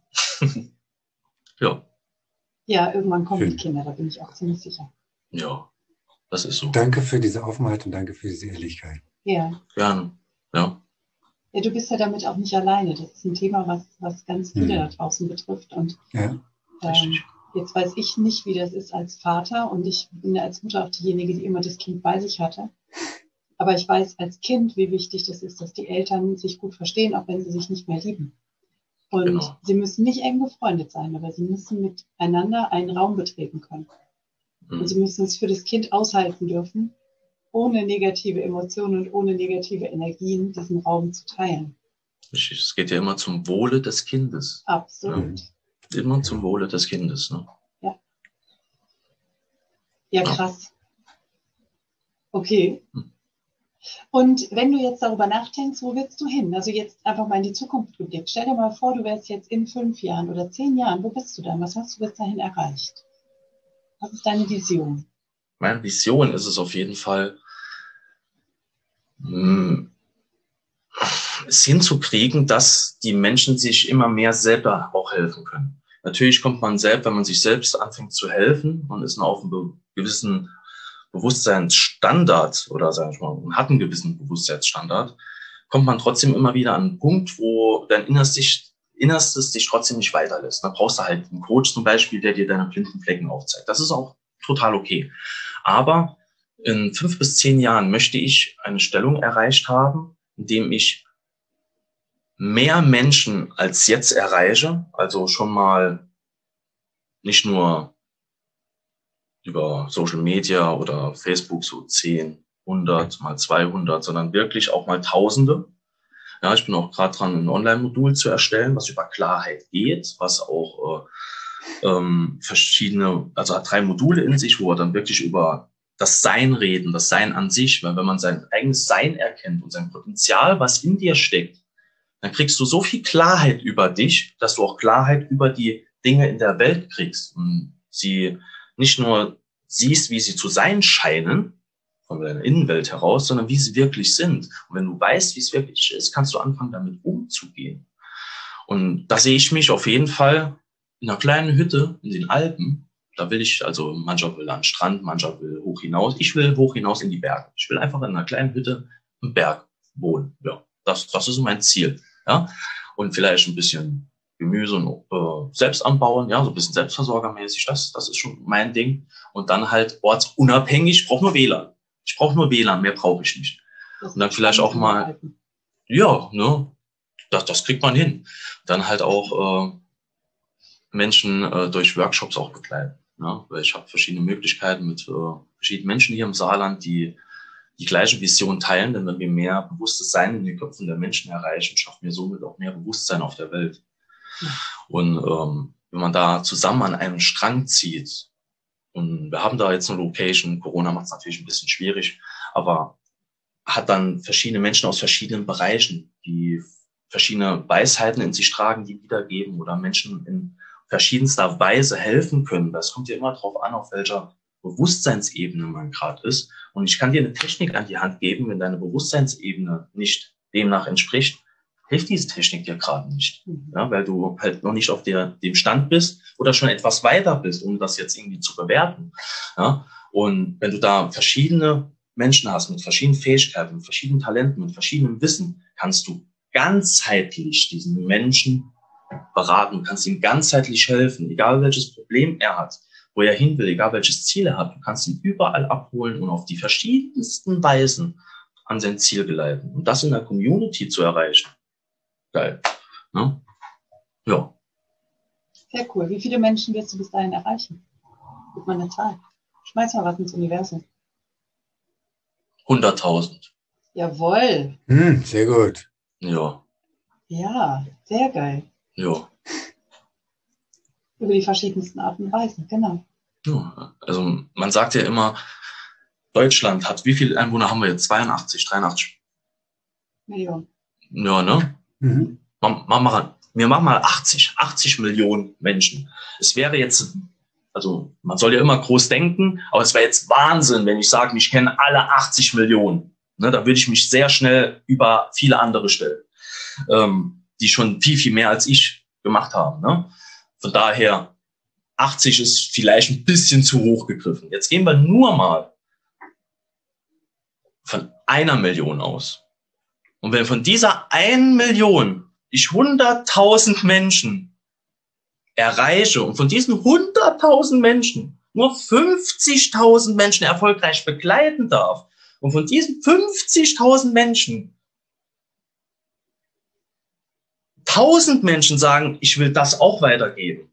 Ja. Ja, irgendwann kommen Schön. die Kinder, da bin ich auch ziemlich sicher. Ja, das ist so. Danke für diese Offenheit und danke für diese Ehrlichkeit. Ja. Gerne, ja. Ja, du bist ja damit auch nicht alleine. Das ist ein Thema, was, was ganz viele Hm. da draußen betrifft. Und Ja. ähm, Richtig. jetzt weiß ich nicht, wie das ist als Vater. Und ich bin ja als Mutter auch diejenige, die immer das Kind bei sich hatte. Aber ich weiß als Kind, wie wichtig das ist, dass die Eltern sich gut verstehen, auch wenn sie sich nicht mehr lieben. Und Genau. sie müssen nicht eng befreundet sein, aber sie müssen miteinander einen Raum betreten können. Und sie Mhm. müssen es für das Kind aushalten dürfen, ohne negative Emotionen und ohne negative Energien diesen Raum zu teilen. Richtig. Es geht ja immer zum Wohle des Kindes. Absolut. Immer zum Wohle des Kindes. Ne? Ja, krass. Okay. Hm. Und wenn du jetzt darüber nachdenkst, wo willst du hin? Also jetzt einfach mal in die Zukunft geblickt. Stell dir mal vor, du wärst jetzt in fünf Jahren oder zehn Jahren. Wo bist du dann? Was hast du bis dahin erreicht? Was ist deine Vision? Meine Vision ist es auf jeden Fall, mh, es hinzukriegen, dass die Menschen sich immer mehr selber auch helfen können. Natürlich kommt man selbst, wenn man sich selbst anfängt zu helfen und ist auf einem gewissen Bewusstseinsstandard oder sag ich mal, man hat einen gewissen Bewusstseinsstandard, kommt man trotzdem immer wieder an einen Punkt, wo dein Innerstes, Innerstes dich trotzdem nicht weiterlässt. Da brauchst du halt einen Coach zum Beispiel, der dir deine blinden Flecken aufzeigt. Das ist auch total okay. Aber in fünf bis zehn Jahren möchte ich eine Stellung erreicht haben, in dem ich mehr Menschen als jetzt erreiche, also schon mal nicht nur über Social Media oder Facebook so zehn, hundert mal zweihundert, sondern wirklich auch mal Tausende. Ja, ich bin auch gerade dran, ein Online-Modul zu erstellen, was über Klarheit geht, was auch äh, ähm, verschiedene, also hat drei Module in sich, wo wir dann wirklich über das Sein reden, das Sein an sich, weil wenn man sein eigenes Sein erkennt und sein Potenzial, was in dir steckt, dann kriegst du so viel Klarheit über dich, dass du auch Klarheit über die Dinge in der Welt kriegst und sie nicht nur siehst, wie sie zu sein scheinen, von deiner Innenwelt heraus, sondern wie sie wirklich sind. Und wenn du weißt, wie es wirklich ist, kannst du anfangen, damit umzugehen. Und da sehe ich mich auf jeden Fall in einer kleinen Hütte in den Alpen. Da will ich, also mancher will an den Strand, mancher will hoch hinaus. Ich will hoch hinaus in die Berge. Ich will einfach in einer kleinen Hütte im Berg wohnen. Ja, das, das ist mein Ziel. Ja, und vielleicht ein bisschen Gemüse und äh, selbst anbauen, ja, so ein bisschen selbstversorgermäßig, das, das ist schon mein Ding. Und dann halt ortsunabhängig, ich brauche nur W L A N. Ich brauche nur W L A N, mehr brauche ich nicht. Und dann vielleicht auch mal, ja, ne, das, das kriegt man hin. Dann halt auch äh, Menschen äh, durch Workshops auch begleiten. Ne? Weil ich habe verschiedene Möglichkeiten mit äh, verschiedenen Menschen hier im Saarland, die die gleiche Vision teilen, denn wenn wir mehr bewusstes Sein in den Köpfen der Menschen erreichen, schaffen wir somit auch mehr Bewusstsein auf der Welt. Und ähm, wenn man da zusammen an einem Strang zieht, und wir haben da jetzt eine Location, Corona macht es natürlich ein bisschen schwierig, aber hat dann verschiedene Menschen aus verschiedenen Bereichen, die verschiedene Weisheiten in sich tragen, die wiedergeben oder Menschen in verschiedenster Weise helfen können. Das kommt ja immer darauf an, auf welcher Bewusstseinsebene man gerade ist. Und ich kann dir eine Technik an die Hand geben, wenn deine Bewusstseinsebene nicht demnach entspricht, hilft diese Technik dir gerade nicht, ja, weil du halt noch nicht auf der, dem Stand bist oder schon etwas weiter bist, um das jetzt irgendwie zu bewerten. Ja. Und wenn du da verschiedene Menschen hast mit verschiedenen Fähigkeiten, mit verschiedenen Talenten, mit verschiedenem Wissen, kannst du ganzheitlich diesen Menschen beraten, kannst ihm ganzheitlich helfen, egal welches Problem er hat, wo er hin will, egal welches Ziel er hat. Du kannst ihn überall abholen und auf die verschiedensten Weisen an sein Ziel geleiten. Und das in der Community zu erreichen. Geil. Ne? Ja. Sehr cool. Wie viele Menschen wirst du bis dahin erreichen? Gib mal eine Zahl. Schmeiß mal was ins Universum. hunderttausend. Jawohl. Hm, sehr gut. Ja. Ja, sehr geil. Ja. Über die verschiedensten Arten und Weisen, genau. Ja. Also man sagt ja immer, Deutschland hat, wie viele Einwohner haben wir jetzt? zweiundachtzig, dreiundachtzig? Millionen. Ja, ne? Mhm. Man, man machen, wir machen mal achtzig, achtzig Millionen Menschen. Es wäre jetzt, also man soll ja immer groß denken, aber es wäre jetzt Wahnsinn, wenn ich sage, ich kenne alle achtzig Millionen. Ne, da würde ich mich sehr schnell über viele andere stellen, ähm, die schon viel, viel mehr als ich gemacht haben. Ne? Von daher, achtzig ist vielleicht ein bisschen zu hoch gegriffen. Jetzt gehen wir nur mal von einer Million aus. Und wenn von dieser einen Million ich hunderttausend Menschen erreiche und von diesen hunderttausend Menschen nur fünfzigtausend Menschen erfolgreich begleiten darf und von diesen fünfzigtausend Menschen tausend Menschen sagen, ich will das auch weitergeben.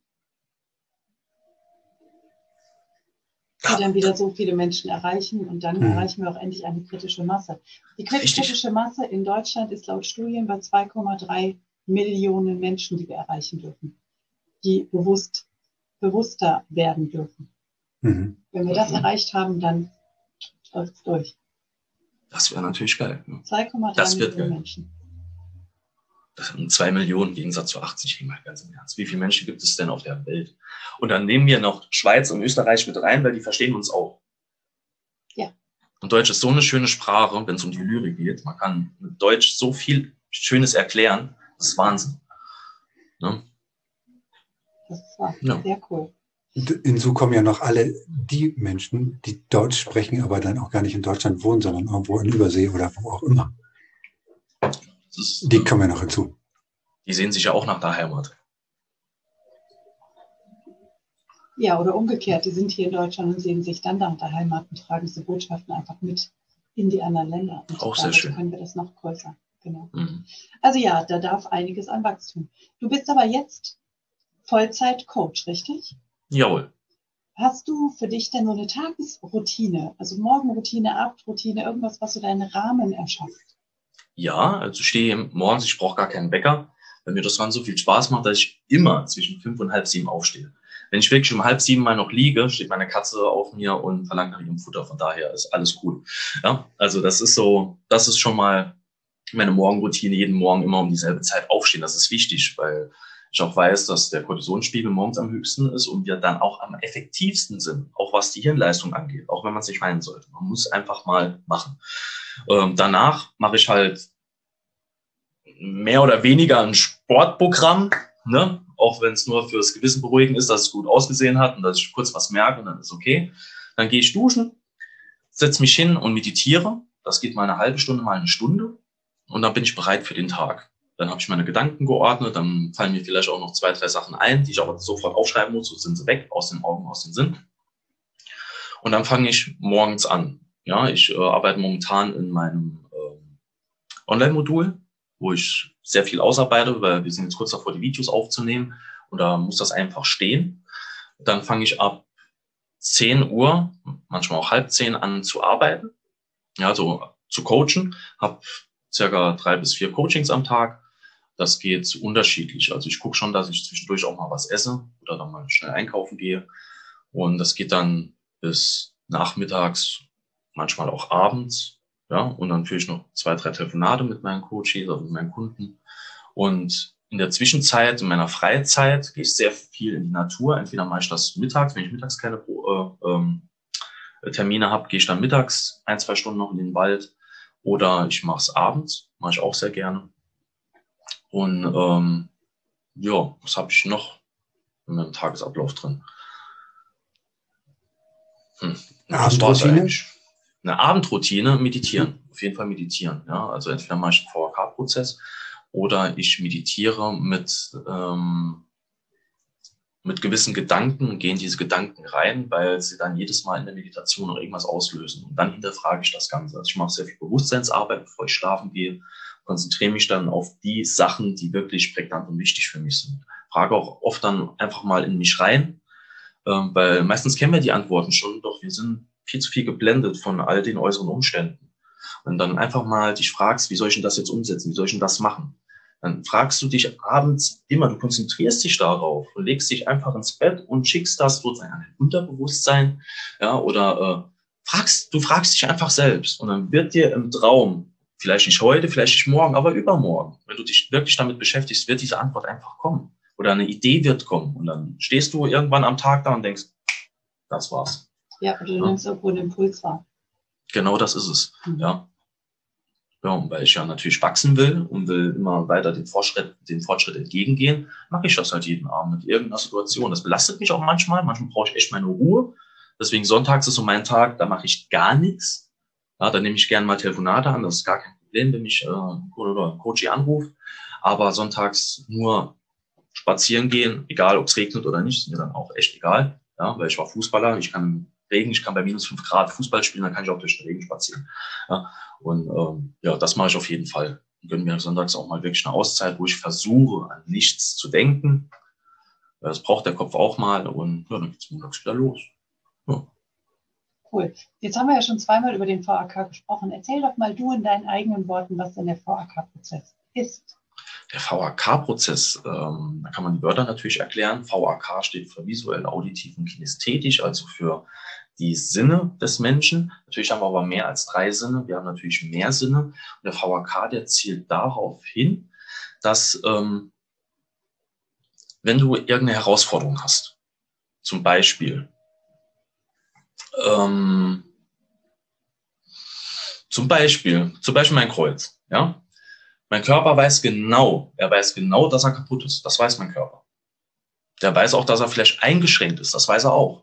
Die dann wieder so viele Menschen erreichen und dann Mhm. erreichen wir auch endlich eine kritische Masse. Die Richtig. kritische Masse in Deutschland ist laut Studien bei zwei Komma drei Millionen Menschen, die wir erreichen dürfen, die bewusst, bewusster werden dürfen. Mhm. Wenn wir das erreicht haben, dann läuft es durch. Das wäre natürlich geil. Ne? zwei Komma drei Das wird Millionen geil. Menschen. Das sind zwei Millionen im Gegensatz zu achtzig, mal ganz im Ernst. Wie viele Menschen gibt es denn auf der Welt? Und dann nehmen wir noch Schweiz und Österreich mit rein, weil die verstehen uns auch. Ja. Und Deutsch ist so eine schöne Sprache, wenn es um die Lyrik geht. Man kann mit Deutsch so viel Schönes erklären. Das ist Wahnsinn. Ne? Das ist wahr. Ja. Sehr cool. Hinzu kommen ja noch alle die Menschen, die Deutsch sprechen, aber dann auch gar nicht in Deutschland wohnen, sondern irgendwo in Übersee oder wo auch immer. Ist, die kommen ja noch hinzu. Die sehen sich ja auch nach der Heimat. Ja, oder umgekehrt, die sind hier in Deutschland und sehen sich dann nach der Heimat und tragen diese Botschaften einfach mit in die anderen Länder. Und auch sehr schön. können wir das noch größer. Genau. Mhm. Also ja, da darf einiges an Wachstum. Du bist aber jetzt Vollzeit-Coach, richtig? Jawohl. Hast du für dich denn so eine Tagesroutine, also Morgenroutine, Abendroutine, irgendwas, was so deinen Rahmen erschafft? Ja, also ich stehe morgens, ich brauche gar keinen Wecker, weil mir das dann so viel Spaß macht, dass ich immer zwischen fünf und halb sieben aufstehe. Wenn ich wirklich um halb sieben mal noch liege, steht meine Katze auf mir und verlangt nach ihrem Futter. Von daher ist alles cool. Ja, also das ist so, das ist schon mal meine Morgenroutine, jeden Morgen immer um dieselbe Zeit aufstehen. Das ist wichtig, weil ich auch weiß, dass der Cortisolspiegel morgens am höchsten ist und wir dann auch am effektivsten sind, auch was die Hirnleistung angeht, auch wenn man es nicht meinen sollte. Man muss einfach mal machen. Ähm, danach mache ich halt mehr oder weniger ein Sportprogramm, ne? Auch wenn es nur fürs Gewissen beruhigen ist, dass es gut ausgesehen hat und dass ich kurz was merke und dann ist okay. Dann gehe ich duschen, setze mich hin und meditiere. Das geht mal eine halbe Stunde, mal eine Stunde und dann bin ich bereit für den Tag. Dann habe ich meine Gedanken geordnet, dann fallen mir vielleicht auch noch zwei, drei Sachen ein, die ich aber sofort aufschreiben muss, so sind sie weg, aus den Augen, aus dem Sinn. Und dann fange ich morgens an. Ja, ich äh, arbeite momentan in meinem äh, Online-Modul, wo ich sehr viel ausarbeite, weil wir sind jetzt kurz davor, die Videos aufzunehmen und da muss das einfach stehen. Dann fange ich ab zehn Uhr, manchmal auch halb zehn an zu arbeiten, ja, so zu coachen, habe circa drei bis vier Coachings am Tag. Das geht unterschiedlich. Also ich gucke schon, dass ich zwischendurch auch mal was esse oder dann mal schnell einkaufen gehe. Und das geht dann bis nachmittags, manchmal auch abends. Ja, und dann führe ich noch zwei, drei Telefonate mit meinen Coaches oder mit meinen Kunden. Und in der Zwischenzeit, in meiner Freizeit, gehe ich sehr viel in die Natur. Entweder mache ich das mittags, wenn ich mittags keine äh, äh, Termine habe, gehe ich dann mittags ein, zwei Stunden noch in den Wald. Oder ich mache es abends, mache ich auch sehr gerne. Und ähm, ja, was habe ich noch in meinem Tagesablauf drin? Hm, Abendroutine? Eine Abendroutine, meditieren. Auf jeden Fall meditieren. Ja, also entweder mache ich einen V H K-Prozess oder ich meditiere mit ähm, mit gewissen Gedanken und gehe in diese Gedanken rein, weil sie dann jedes Mal in der Meditation noch irgendwas auslösen. Und dann hinterfrage ich das Ganze. Also ich mache sehr viel Bewusstseinsarbeit, bevor ich schlafen gehe, konzentriere mich dann auf die Sachen, die wirklich prägnant und wichtig für mich sind. Frage auch oft dann einfach mal in mich rein, ähm, weil meistens kennen wir die Antworten schon, doch wir sind viel zu viel geblendet von all den äußeren Umständen. Und dann einfach mal dich fragst, wie soll ich denn das jetzt umsetzen? Wie soll ich denn das machen? Dann fragst du dich abends immer, du konzentrierst dich darauf und legst dich einfach ins Bett und schickst das sozusagen an dein Unterbewusstsein, ja, oder äh, fragst, du fragst dich einfach selbst und dann wird dir im Traum, vielleicht nicht heute, vielleicht nicht morgen, aber übermorgen, wenn du dich wirklich damit beschäftigst, wird diese Antwort einfach kommen oder eine Idee wird kommen und dann stehst du irgendwann am Tag da und denkst, das war's. Ja, oder du nimmst irgendwo einen Impuls wahr. Genau das ist es, mhm. ja. Ja, und weil ich ja natürlich wachsen will und will immer weiter den Fortschritt, den Fortschritt entgegengehen, mache ich das halt jeden Abend mit irgendeiner Situation. Das belastet mich auch manchmal. Manchmal brauche ich echt meine Ruhe. Deswegen sonntags ist so mein Tag, da mache ich gar nichts. Ja, da nehme ich gerne mal Telefonate an. Das ist gar kein Problem, wenn mich äh, oder ein Coach anruft. Aber sonntags nur spazieren gehen, egal ob es regnet oder nicht, ist mir dann auch echt egal. Ja, weil ich war Fußballer, ich kann im Regen, ich kann bei minus fünf Grad Fußball spielen, dann kann ich auch durch den Regen spazieren. Ja, und ähm, ja, das mache ich auf jeden Fall. Ich gönne mir sonntags auch mal wirklich eine Auszeit, wo ich versuche, an nichts zu denken. Das braucht der Kopf auch mal und ja, dann geht's montags wieder los. Ja. Cool. Jetzt haben wir ja schon zweimal über den V A K gesprochen. Erzähl doch mal du in deinen eigenen Worten, was denn der V A K-Prozess ist. Der V A K-Prozess, ähm, da kann man die Wörter natürlich erklären. V A K steht für visuell, auditiv und kinästhetisch, also für die Sinne des Menschen. Natürlich haben wir aber mehr als drei Sinne. Wir haben natürlich mehr Sinne. Und der V A K, der zielt darauf hin, dass ähm, wenn du irgendeine Herausforderung hast, zum Beispiel, ähm, zum Beispiel, zum Beispiel mein Kreuz, ja. Mein Körper weiß genau, er weiß genau, dass er kaputt ist. Das weiß mein Körper. Der weiß auch, dass er vielleicht eingeschränkt ist. Das weiß er auch.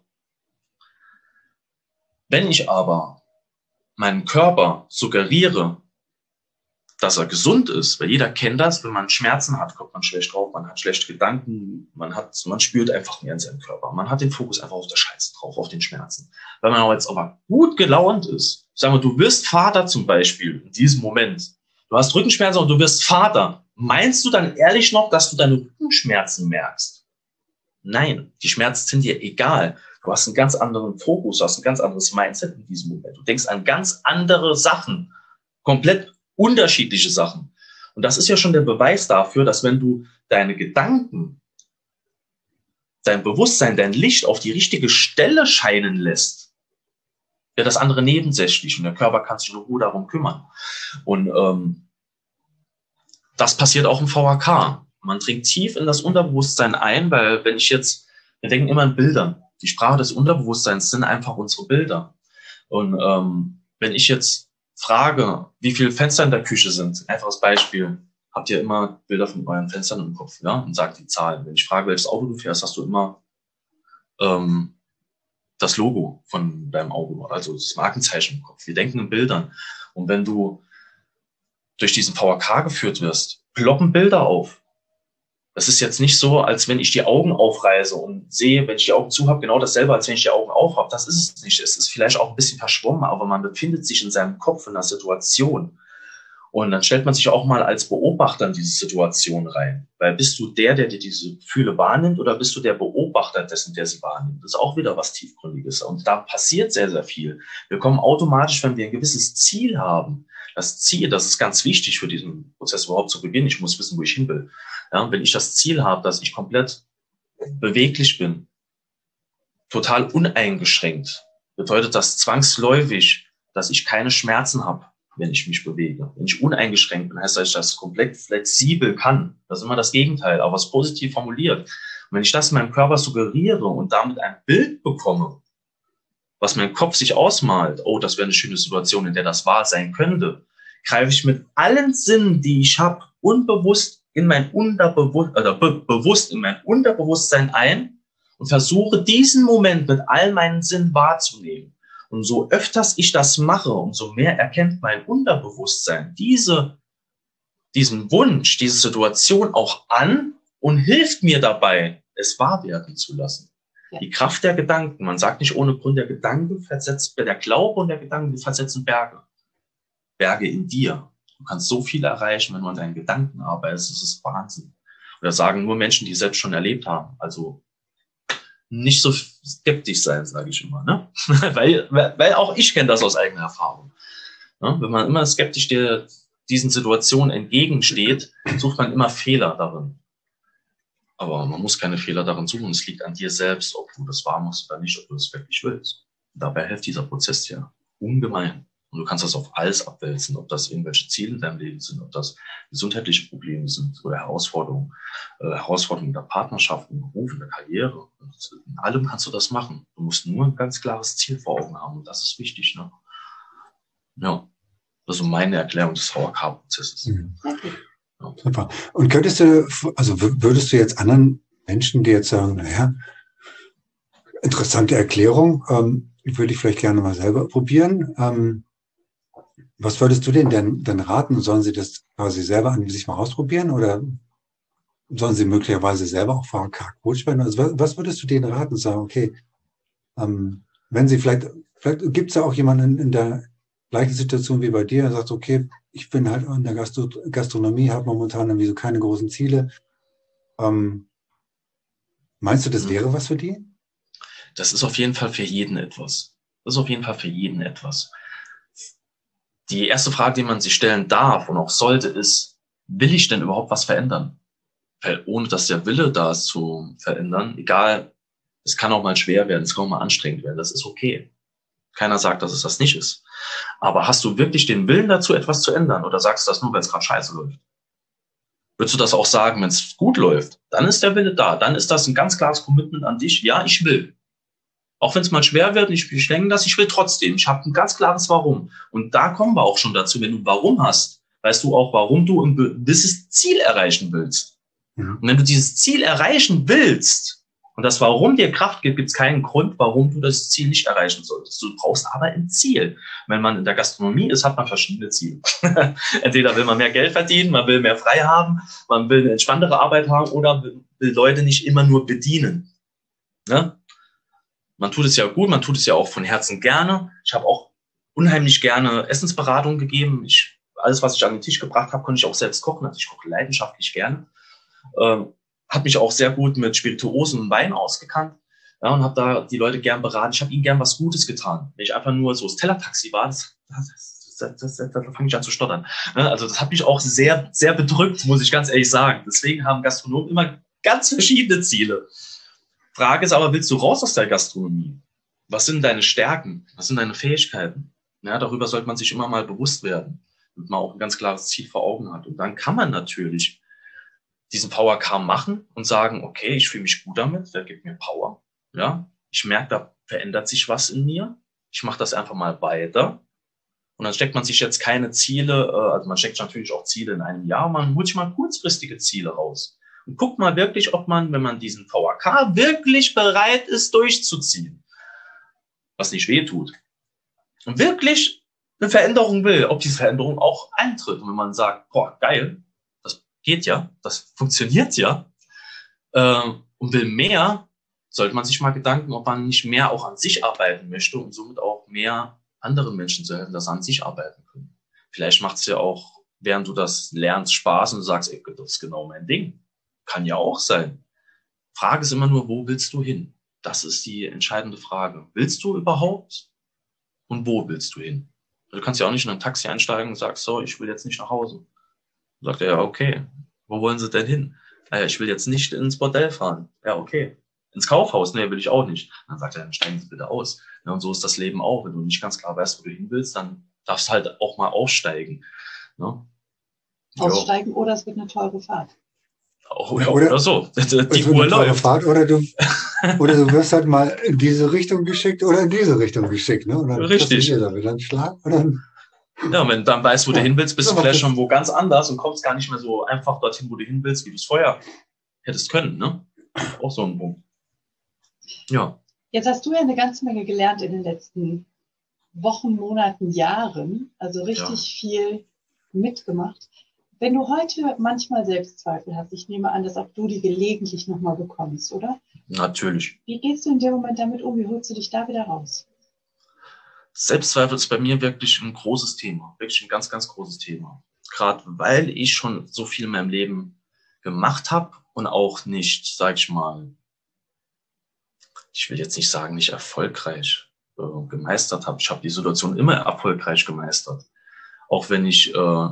Wenn ich aber meinem Körper suggeriere, dass er gesund ist, weil jeder kennt das, wenn man Schmerzen hat, kommt man schlecht drauf, man hat schlechte Gedanken, man hat, man spürt einfach mehr in seinem Körper. Man hat den Fokus einfach auf der Scheiße drauf, auf den Schmerzen. Wenn man jetzt aber gut gelaunt ist, sagen wir, du wirst Vater zum Beispiel in diesem Moment, du hast Rückenschmerzen und du wirst Vater, meinst du dann ehrlich noch, dass du deine Rückenschmerzen merkst? Nein, die Schmerzen sind dir egal. Du hast einen ganz anderen Fokus, du hast ein ganz anderes Mindset in diesem Moment. Du denkst an ganz andere Sachen, komplett unterschiedliche Sachen. Und das ist ja schon der Beweis dafür, dass wenn du deine Gedanken, dein Bewusstsein, dein Licht auf die richtige Stelle scheinen lässt, ja, das andere nebensächlich und der Körper kann sich in Ruhe darum kümmern. Und ähm, das passiert auch im V H K. Man dringt tief in das Unterbewusstsein ein, weil wenn ich jetzt, wir denken immer in Bildern. Die Sprache des Unterbewusstseins sind einfach unsere Bilder. Und ähm, wenn ich jetzt frage, wie viele Fenster in der Küche sind, einfaches Beispiel, habt ihr immer Bilder von euren Fenstern im Kopf, ja, und sagt die Zahlen. Wenn ich frage, welches Auto du fährst, hast du immer ähm, das Logo von deinem Auto, also das Markenzeichen im Kopf. Wir denken in Bildern. Und wenn du durch diesen V H K geführt wirst, ploppen Bilder auf. Das ist jetzt nicht so, als wenn ich die Augen aufreiße und sehe, wenn ich die Augen zu habe, genau dasselbe, als wenn ich die Augen auf habe. Das ist es nicht. Es ist vielleicht auch ein bisschen verschwommen, aber man befindet sich in seinem Kopf in einer Situation. Und dann stellt man sich auch mal als Beobachter in diese Situation rein. Weil bist du der, der dir diese Gefühle wahrnimmt, oder bist du der Beobachter dessen, der sie wahrnimmt? Das ist auch wieder was Tiefgründiges. Und da passiert sehr, sehr viel. Wir kommen automatisch, wenn wir ein gewisses Ziel haben. Das Ziel, das ist ganz wichtig für diesen Prozess überhaupt zu beginnen. Ich muss wissen, wo ich hin will. Ja, wenn ich das Ziel habe, dass ich komplett beweglich bin, total uneingeschränkt, bedeutet das zwangsläufig, dass ich keine Schmerzen habe, wenn ich mich bewege. Wenn ich uneingeschränkt bin, heißt das, dass ich das komplett flexibel kann. Das ist immer das Gegenteil, aber was positiv formuliert. Und wenn ich das meinem Körper suggeriere und damit ein Bild bekomme, was mein Kopf sich ausmalt, oh, das wäre eine schöne Situation, in der das wahr sein könnte, greife ich mit allen Sinnen, die ich habe, unbewusst in mein Unterbewusst, oder be bewusst in mein Unterbewusstsein ein und versuche diesen Moment mit all meinen Sinnen wahrzunehmen. Und so öfters ich das mache, umso mehr erkennt mein Unterbewusstsein diese, diesen Wunsch, diese Situation auch an und hilft mir dabei, es wahr werden zu lassen. Ja. Die Kraft der Gedanken, man sagt nicht ohne Grund, der Gedanke versetzt, der Glaube und der Gedanke versetzen Berge. Berge in dir. Du kannst so viel erreichen, wenn du an deinen Gedanken arbeitest. Das ist Wahnsinn. Oder sagen nur Menschen, die es selbst schon erlebt haben. Also nicht so skeptisch sein, sage ich immer. Ne? weil, weil auch ich kenne das aus eigener Erfahrung. Ja, wenn man immer skeptisch der, diesen Situationen entgegensteht, sucht man immer Fehler darin. Aber man muss keine Fehler darin suchen. Es liegt an dir selbst, ob du das wahr machst oder nicht, ob du das wirklich willst. Und dabei hilft dieser Prozess dir ungemein. Und du kannst das auf alles abwälzen, ob das irgendwelche Ziele in deinem Leben sind, ob das gesundheitliche Probleme sind oder Herausforderungen, äh, Herausforderungen in der Partnerschaft, im Beruf, in der Karriere. Und in allem kannst du das machen. Du musst nur ein ganz klares Ziel vor Augen haben und das ist wichtig. Ne? Ja, das ist meine Erklärung des V H K-Prozesses. Mhm. Ja. Super. Und könntest du, also würdest du jetzt anderen Menschen, die jetzt sagen, naja, interessante Erklärung, ähm, würde ich vielleicht gerne mal selber probieren, ähm, was würdest du denen denn, denn raten? Sollen sie das quasi selber an sich mal ausprobieren oder sollen sie möglicherweise selber auch V H K-Coach werden? Also was, was würdest du denen raten? Sagen, okay, ähm, wenn sie vielleicht, vielleicht gibt es ja auch jemanden in, in der gleichen Situation wie bei dir, der sagt, okay, ich bin halt in der Gastro Gastronomie, habe momentan irgendwie so keine großen Ziele. Ähm, meinst du, das wäre was für die? Das ist auf jeden Fall für jeden etwas. Das ist auf jeden Fall für jeden etwas. Die erste Frage, die man sich stellen darf und auch sollte, ist, will ich denn überhaupt was verändern? Weil ohne dass der Wille da ist zu verändern, egal, es kann auch mal schwer werden, es kann auch mal anstrengend werden, das ist okay. Keiner sagt, dass es das nicht ist. Aber hast du wirklich den Willen dazu, etwas zu ändern? Oder sagst du das nur, weil es gerade scheiße läuft? Würdest du das auch sagen, wenn es gut läuft? Dann ist der Wille da. Dann ist das ein ganz klares Commitment an dich. Ja, ich will. Auch wenn es mal schwer wird, ich, ich denke das, ich will trotzdem. Ich habe ein ganz klares Warum. Und da kommen wir auch schon dazu. Wenn du ein Warum hast, weißt du auch, warum du ein gewisses Ziel erreichen willst. Mhm. Und wenn du dieses Ziel erreichen willst, Und das Warum dir Kraft gibt, gibt es keinen Grund, warum du das Ziel nicht erreichen solltest. Du brauchst aber ein Ziel. Wenn man in der Gastronomie ist, hat man verschiedene Ziele. Entweder will man mehr Geld verdienen, man will mehr frei haben, man will eine entspanntere Arbeit haben oder will Leute nicht immer nur bedienen. Ne? Man tut es ja gut, man tut es ja auch von Herzen gerne. Ich habe auch unheimlich gerne Essensberatung gegeben. Ich, alles, was ich an den Tisch gebracht habe, konnte ich auch selbst kochen. Also ich koche leidenschaftlich gerne. Ähm, habe mich auch sehr gut mit Spirituosen und Wein ausgekannt, ja, und habe da die Leute gern beraten. Ich habe ihnen gern was Gutes getan. Wenn ich einfach nur so das Tellertaxi war, das, das, das, das, das, da fange ich an zu stottern. Ja, also das hat mich auch sehr, sehr bedrückt, muss ich ganz ehrlich sagen. Deswegen haben Gastronomen immer ganz verschiedene Ziele. Frage ist aber, willst du raus aus der Gastronomie? Was sind deine Stärken? Was sind deine Fähigkeiten? Ja, darüber sollte man sich immer mal bewusst werden, damit man auch ein ganz klares Ziel vor Augen hat. Und dann kann man natürlich diesen V H K machen und sagen, okay, ich fühle mich gut damit, der gibt mir Power. Ja, ich merke, da verändert sich was in mir. Ich mache das einfach mal weiter. Und dann steckt man sich jetzt keine Ziele, also man steckt natürlich auch Ziele in einem Jahr, man holt sich mal kurzfristige Ziele raus. Und guckt mal wirklich, ob man, wenn man diesen V H K wirklich bereit ist, durchzuziehen, was nicht weh tut, und wirklich eine Veränderung will, ob diese Veränderung auch eintritt. Und wenn man sagt, boah, geil, geht ja, das funktioniert ja, ähm, und will mehr, sollte man sich mal Gedanken, ob man nicht mehr auch an sich arbeiten möchte und somit auch mehr anderen Menschen zu helfen, dass sie an sich arbeiten können. Vielleicht macht es ja auch, während du das lernst, Spaß und du sagst, ey, das ist genau mein Ding. Kann ja auch sein. Frage ist immer nur, wo willst du hin? Das ist die entscheidende Frage. Willst du überhaupt und wo willst du hin? Du kannst ja auch nicht in ein Taxi einsteigen und sagst, so, ich will jetzt nicht nach Hause. Sagt er, ja, okay, wo wollen Sie denn hin? Naja, ich will jetzt nicht ins Bordell fahren. Ja, okay. Ins Kaufhaus? Nee, will ich auch nicht. Dann sagt er, dann steigen Sie bitte aus. Ja, und so ist das Leben auch. Wenn du nicht ganz klar weißt, wo du hin willst, dann darfst du halt auch mal aussteigen. Ne? Aussteigen jo. Oder es wird eine teure Fahrt. Oh, ja, oder, oder so. Die Uhr läuft. Fahrt, oder, du, oder du wirst halt mal in diese Richtung geschickt oder in diese Richtung geschickt. Ne? Und dann richtig. Du wieder einen Schlag und dann Ja, wenn du dann weißt, wo ja, du hin willst, bist du vielleicht schon wo ganz anders und kommst gar nicht mehr so einfach dorthin, wo du hin willst, wie du es vorher hättest können, ne? Auch so ein Punkt. Ja. Jetzt hast du ja eine ganze Menge gelernt in den letzten Wochen, Monaten, Jahren, also richtig ja. viel mitgemacht. Wenn du heute manchmal Selbstzweifel hast, ich nehme an, dass auch du die gelegentlich nochmal bekommst, oder? Natürlich. Wie gehst du in dem Moment damit um? Wie holst du dich da wieder raus? Selbstzweifel ist bei mir wirklich ein großes Thema, wirklich ein ganz, ganz großes Thema. Gerade weil ich schon so viel in meinem Leben gemacht habe und auch nicht, sag ich mal, ich will jetzt nicht sagen, nicht erfolgreich äh, gemeistert habe. Ich habe die Situation immer erfolgreich gemeistert. Auch wenn ich äh,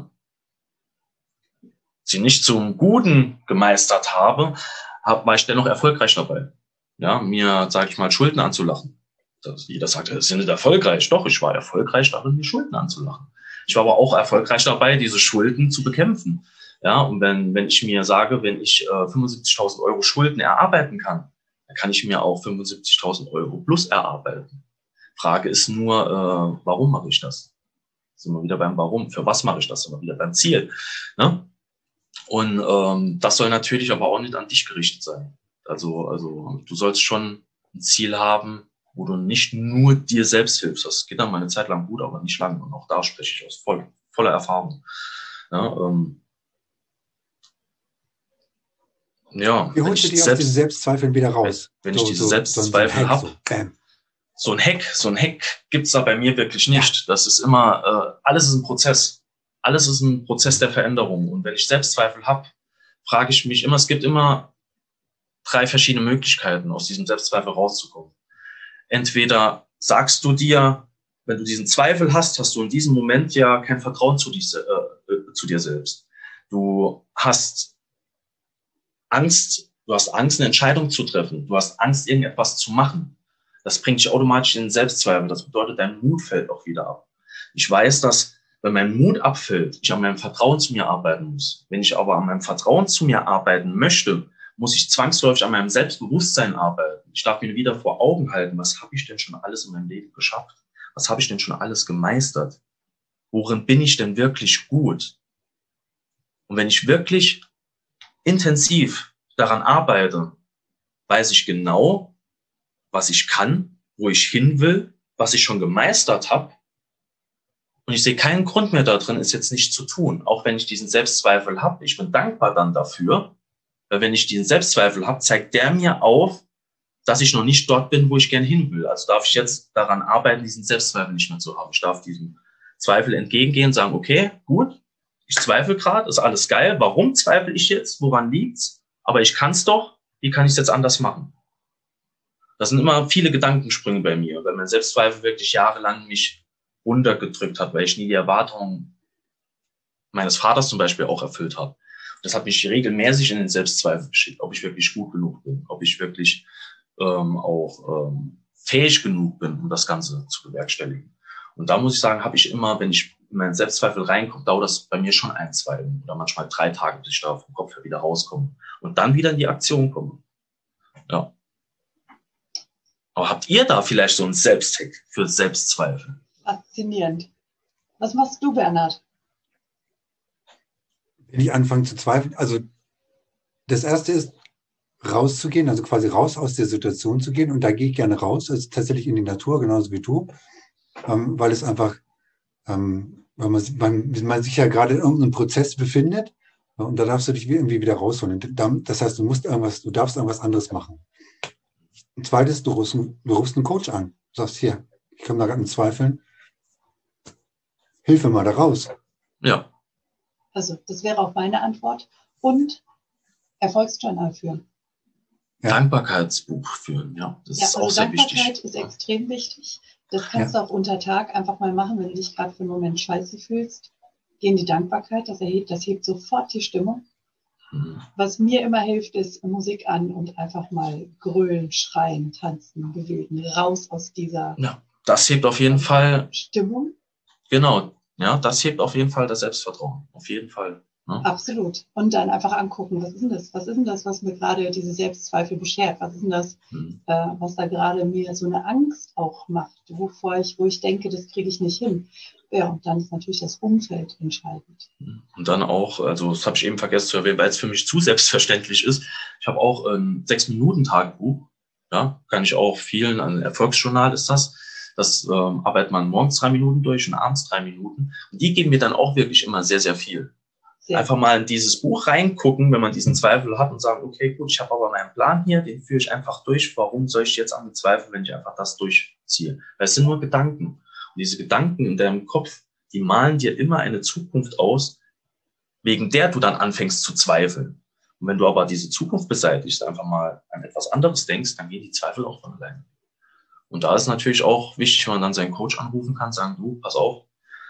sie nicht zum Guten gemeistert habe, hab, war ich dennoch erfolgreich dabei. Ja, mir, sag ich mal, Schulden anzulachen. Das, jeder sagt, das ist ja nicht erfolgreich. Doch, ich war erfolgreich darin, mir Schulden anzulachen. Ich war aber auch erfolgreich dabei, diese Schulden zu bekämpfen. Ja, und wenn, wenn ich mir sage, wenn ich äh, fünfundsiebzigtausend Euro Schulden erarbeiten kann, dann kann ich mir auch fünfundsiebzigtausend Euro plus erarbeiten. Frage ist nur, äh, warum mache ich das? Sind wir wieder beim Warum. Für was mache ich das? Sind wir wieder beim Ziel. Ne? Und ähm, das soll natürlich aber auch nicht an dich gerichtet sein. Also, also du sollst schon ein Ziel haben, wo du nicht nur dir selbst hilfst. Das geht dann mal eine Zeit lang gut, aber nicht lang. Und auch da spreche ich aus voll, voller Erfahrung. Ja, ähm, ja, Wie holst du die aus diesen Selbstzweifeln wieder raus? Wenn, wenn so, ich diese so, Selbstzweifel so habe, so, so ein Hack, so ein Hack gibt's da bei mir wirklich nicht. Ja. Das ist immer, äh, alles ist ein Prozess. Alles ist ein Prozess der Veränderung. Und wenn ich Selbstzweifel habe, frage ich mich immer, es gibt immer drei verschiedene Möglichkeiten, aus diesem Selbstzweifel rauszukommen. Entweder sagst du dir, wenn du diesen Zweifel hast, hast du in diesem Moment ja kein Vertrauen zu, dich, äh, zu dir selbst. Du hast Angst, du hast Angst, eine Entscheidung zu treffen. Du hast Angst, irgendetwas zu machen. Das bringt dich automatisch in den Selbstzweifel. Das bedeutet, dein Mut fällt auch wieder ab. Ich weiß, dass, wenn mein Mut abfällt, ich an meinem Vertrauen zu mir arbeiten muss. Wenn ich aber an meinem Vertrauen zu mir arbeiten möchte, muss ich zwangsläufig an meinem Selbstbewusstsein arbeiten. Ich darf mir wieder vor Augen halten, was habe ich denn schon alles in meinem Leben geschafft? Was habe ich denn schon alles gemeistert? Worin bin ich denn wirklich gut? Und wenn ich wirklich intensiv daran arbeite, weiß ich genau, was ich kann, wo ich hin will, was ich schon gemeistert habe. Und ich sehe keinen Grund mehr da drin, es jetzt nicht zu tun. Auch wenn ich diesen Selbstzweifel habe. Ich bin dankbar dann dafür, weil wenn ich diesen Selbstzweifel habe, zeigt der mir auf, dass ich noch nicht dort bin, wo ich gern hin will. Also darf ich jetzt daran arbeiten, diesen Selbstzweifel nicht mehr zu haben. Ich darf diesem Zweifel entgegengehen und sagen, okay, gut, ich zweifle gerade, ist alles geil. Warum zweifle ich jetzt? Woran liegt's? Aber ich kann's doch. Wie kann ich es jetzt anders machen? Das sind immer viele Gedankensprünge bei mir, weil mein Selbstzweifel wirklich jahrelang mich runtergedrückt hat, weil ich nie die Erwartungen meines Vaters zum Beispiel auch erfüllt habe. Das hat mich regelmäßig in den Selbstzweifel geschickt, ob ich wirklich gut genug bin, ob ich wirklich ähm, auch ähm, fähig genug bin, um das Ganze zu bewerkstelligen. Und da muss ich sagen, habe ich immer, wenn ich in meinen Selbstzweifel reinkomme, dauert das bei mir schon ein, zwei oder manchmal drei Tage, bis ich da vom Kopf her wieder rauskomme und dann wieder in die Aktion komme. Ja. Aber habt ihr da vielleicht so einen Selbsthack für Selbstzweifel? Faszinierend. Was machst du, Bernhard? Wenn ich anfange zu zweifeln, also das Erste ist, rauszugehen, also quasi raus aus der Situation zu gehen. Und da gehe ich gerne raus, also tatsächlich in die Natur, genauso wie du, ähm, weil es einfach, ähm, weil man, man, man sich ja gerade in irgendeinem Prozess befindet und da darfst du dich irgendwie wieder rausholen. Das heißt, du musst irgendwas, du darfst irgendwas anderes machen. Und zweites, du rufst, du rufst einen Coach an. Du sagst, hier, ich komme da gerade in Zweifeln. Hilf mir mal da raus. Ja. Also, das wäre auch meine Antwort. Und Erfolgsjournal führen. Ja. Dankbarkeitsbuch führen, ja. Das ja, ist also auch sehr Dankbarkeit wichtig. ist extrem wichtig. Das kannst ja. du auch unter Tag einfach mal machen, wenn du dich gerade für einen Moment scheiße fühlst. Geh in die Dankbarkeit, das erhebt, das hebt sofort die Stimmung. Mhm. Was mir immer hilft, ist Musik an und einfach mal grölen, schreien, tanzen, bewegen, raus aus dieser ja, das hebt auf jeden Fall Stimmung. Genau, ja, das hebt auf jeden Fall das Selbstvertrauen. Auf jeden Fall. Ne? Absolut. Und dann einfach angucken, was ist denn das? Was ist denn das, was mir gerade diese Selbstzweifel beschert? Was ist denn das, mhm. äh, was da gerade mir so eine Angst auch macht, wovor ich, wo ich denke, das kriege ich nicht hin? Ja, und dann ist natürlich das Umfeld entscheidend. Und dann auch, also das habe ich eben vergessen zu erwähnen, weil es für mich zu selbstverständlich ist. Ich habe auch ein Sechs-Minuten-Tagebuch. Ja, kann ich auch vielen, ein Erfolgsjournal ist das. Das ähm, arbeitet man morgens drei Minuten durch und abends drei Minuten. Und die geben mir dann auch wirklich immer sehr, sehr viel. Sehr Einfach mal in dieses Buch reingucken, wenn man diesen Zweifel hat und sagen, okay, gut, ich habe aber meinen Plan hier, den führe ich einfach durch. Warum soll ich jetzt an den Zweifel, wenn ich einfach das durchziehe? Weil es sind nur Gedanken. Und diese Gedanken in deinem Kopf, die malen dir immer eine Zukunft aus, wegen der du dann anfängst zu zweifeln. Und wenn du aber diese Zukunft beseitigst, einfach mal an etwas anderes denkst, dann gehen die Zweifel auch von alleine. Und da ist natürlich auch wichtig, wenn man dann seinen Coach anrufen kann, sagen, du, pass auf,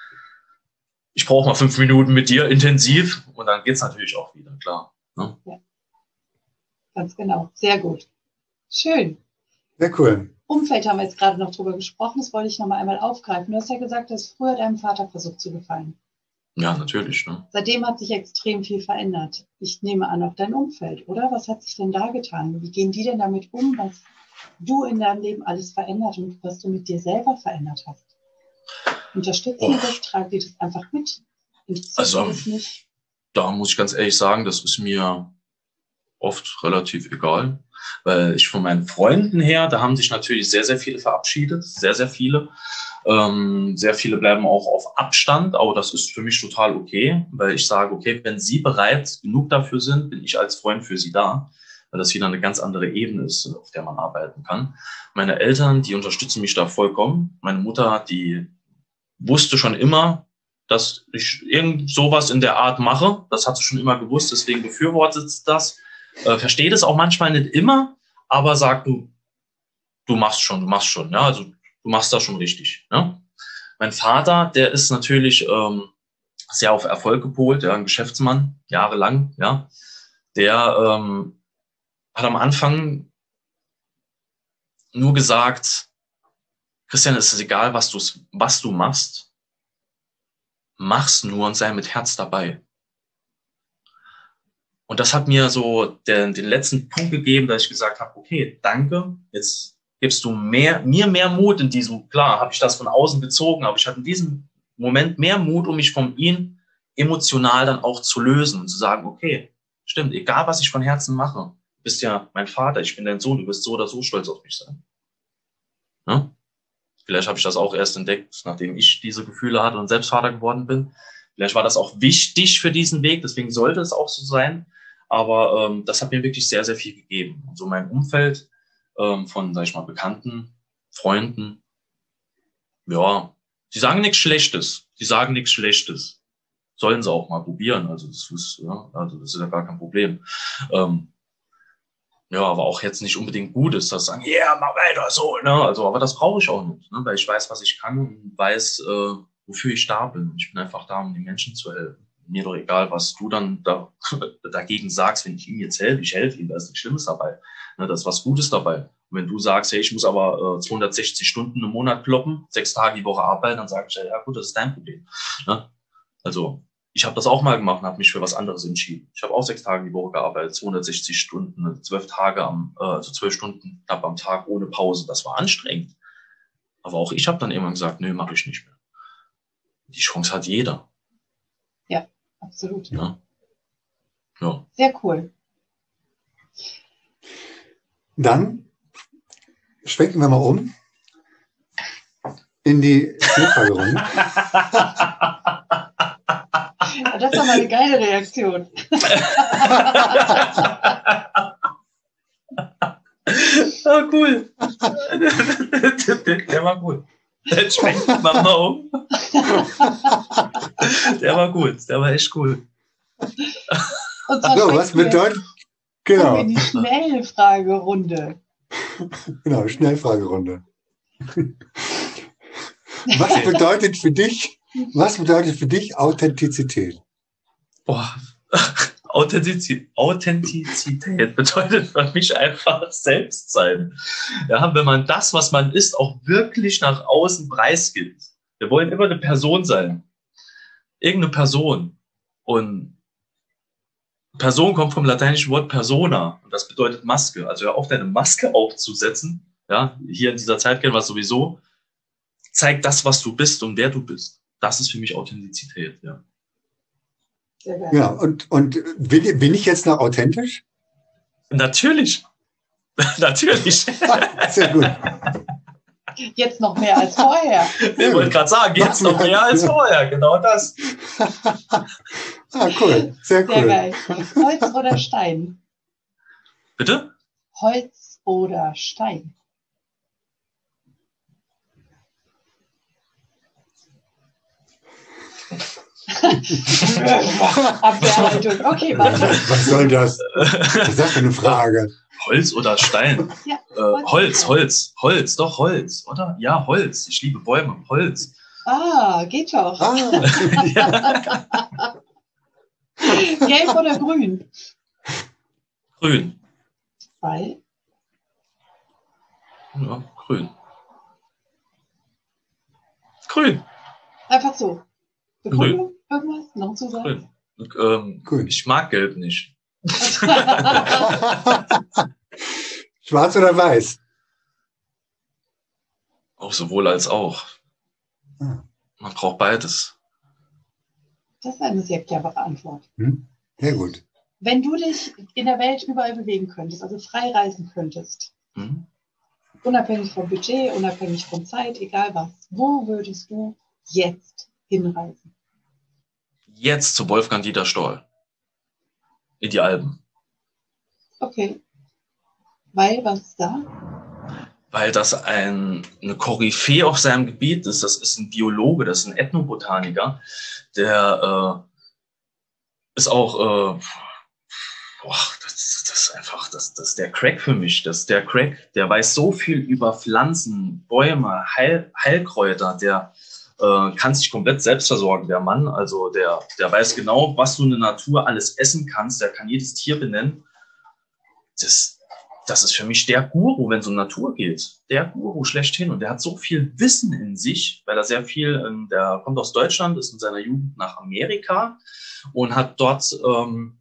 ich brauche mal fünf Minuten mit dir intensiv und dann geht's natürlich auch wieder, klar. Ne? Ja, ganz genau. Sehr gut. Schön. Sehr cool. Umfeld haben wir jetzt gerade noch drüber gesprochen, das wollte ich noch mal einmal aufgreifen. Du hast ja gesagt, du hast früher deinem Vater versucht zu gefallen. Ja, natürlich. Ne? Seitdem hat sich extrem viel verändert. Ich nehme an, auch dein Umfeld, oder? Was hat sich denn da getan? Wie gehen die denn damit um, was du in deinem Leben alles verändert und was du mit dir selber verändert hast? Unterstützen die das? Tragen die das einfach mit? Also, das nicht? Da muss ich ganz ehrlich sagen, das ist mir oft relativ egal, weil ich von meinen Freunden her, da haben sich natürlich sehr, sehr viele verabschiedet, sehr, sehr viele. Ähm, sehr viele bleiben auch auf Abstand, aber das ist für mich total okay, weil ich sage, okay, wenn sie bereit genug dafür sind, bin ich als Freund für sie da, weil das wieder eine ganz andere Ebene ist, auf der man arbeiten kann. Meine Eltern, die unterstützen mich da vollkommen. Meine Mutter, die wusste schon immer, dass ich irgend sowas in der Art mache. Das hat sie schon immer gewusst, deswegen befürwortet sie das. Äh, versteht es auch manchmal nicht immer, aber sagt, du, du machst schon, du machst schon, ja, also du machst das schon richtig. Ja? Mein Vater, der ist natürlich ähm, sehr auf Erfolg gepolt, ja, ein Geschäftsmann, jahrelang, ja. Der ähm, hat am Anfang nur gesagt, Christian, es ist egal, was du, was du machst, mach's nur und sei mit Herz dabei. Und das hat mir so den, den letzten Punkt gegeben, dass ich gesagt habe, okay, danke, jetzt gibst du mehr, mir mehr Mut in diesem, klar, habe ich das von außen gezogen, aber ich hatte in diesem Moment mehr Mut, um mich von ihm emotional dann auch zu lösen und zu sagen, okay, stimmt, egal was ich von Herzen mache, bist ja mein Vater, ich bin dein Sohn, du wirst so oder so stolz auf mich sein. Ne? Vielleicht habe ich das auch erst entdeckt, nachdem ich diese Gefühle hatte und selbst Vater geworden bin. Vielleicht war das auch wichtig für diesen Weg, deswegen sollte es auch so sein. Aber ähm, das hat mir wirklich sehr, sehr viel gegeben. Und so mein Umfeld ähm, von, sag ich mal, Bekannten, Freunden, ja, die sagen nichts Schlechtes. Die sagen nichts Schlechtes. Sollen sie auch mal probieren. Also das ist, ja, also das ist ja gar kein Problem. Ähm, ja, aber auch jetzt nicht unbedingt Gutes, dass sagen, ja, yeah, mach weiter so, ne? Also, aber das brauche ich auch nicht, ne? Weil ich weiß, was ich kann und weiß, äh, wofür ich da bin. Ich bin einfach da, um den Menschen zu helfen. Mir doch egal, was du dann da, dagegen sagst, wenn ich ihm jetzt helfe. Ich helfe ihm, da ist nichts Schlimmes dabei. Ne? Da ist was Gutes dabei. Und wenn du sagst, hey, ich muss aber äh, zweihundertsechzig Stunden im Monat kloppen, sechs Tage die Woche arbeiten, dann sage ich, ja gut, das ist dein Problem. Ne? Also, ich habe das auch mal gemacht und habe mich für was anderes entschieden. Ich habe auch sechs Tage die Woche gearbeitet, zweihundertsechzig Stunden, zwölf Tage am, äh, also zwölf Stunden knapp am Tag ohne Pause. Das war anstrengend. Aber auch ich habe dann irgendwann gesagt, nö, mache ich nicht mehr. Die Chance hat jeder. Ja, absolut. Ja. Ja. Sehr cool. Dann schwenken wir mal um in die Schnellfragerunde. Das ist doch mal eine geile Reaktion. Ah, cool. Der war gut. Der schmeckt mal um. Der war gut. Der war echt cool. Und zwar So, was bedeutet, genau, in die Schnellfragerunde. genau, Schnellfragerunde. Was bedeutet für dich, was bedeutet für dich Authentizität? Boah. Authentizität, Authentizität bedeutet für mich einfach Selbstsein. Ja, wenn man das, was man ist, auch wirklich nach außen preisgibt. Wir wollen immer eine Person sein. Irgendeine Person. Und Person kommt vom lateinischen Wort persona. Und das bedeutet Maske. Also hör auf, deine Maske aufzusetzen. Ja, hier in dieser Zeit kennen wir es sowieso. Zeig das, was du bist und wer du bist. Das ist für mich Authentizität, ja. Ja, und, und bin, bin ich jetzt noch authentisch? Natürlich. Natürlich. Sehr gut. Jetzt noch mehr als vorher. Ich wollte gerade sagen, jetzt noch mehr als vorher. Genau das. Ah, cool. Sehr cool. Sehr geil. Holz oder Stein? Bitte? Holz oder Stein? Abwehrhaltung. Okay, warte. Was soll das? Was ist das für eine Frage? Holz oder Stein? Ja, äh, Holz, Holz, Holz, doch Holz, oder? Ja, Holz. Ich liebe Bäume, Holz. Ah, geht doch. Ah. Ja. Gelb oder grün? Grün. Weil? Ja, grün. Grün. Einfach so. Begründung? Irgendwas? Noch zu sagen? Grün. Ähm, Grün. Ich mag Gelb nicht. Schwarz oder weiß? Auch sowohl als auch. Ah. Man braucht beides. Das ist eine sehr clevere Antwort. Hm? Sehr gut. Wenn du dich in der Welt überall bewegen könntest, also frei reisen könntest, Hm? unabhängig vom Budget, unabhängig von Zeit, egal was, wo würdest du jetzt hinreisen? Jetzt zu Wolfgang Dieter Stoll. In die Alpen. Okay. Weil, was ist da? Weil das ein, eine Koryphäe auf seinem Gebiet ist. Das ist ein Biologe, das ist ein Ethnobotaniker, der äh, ist auch, äh, boah, das, das ist einfach, das, das ist der Crack für mich. Das ist der Crack, der weiß so viel über Pflanzen, Bäume, Heil, Heilkräuter, der äh, kann sich komplett selbst versorgen, der Mann. Also der, der weiß genau, was du in der Natur alles essen kannst, der kann jedes Tier benennen. Das Das ist für mich der Guru, wenn es um Natur geht. Der Guru schlechthin. Und der hat so viel Wissen in sich, weil er sehr viel, ähm, der kommt aus Deutschland, ist in seiner Jugend nach Amerika und hat dort, ähm,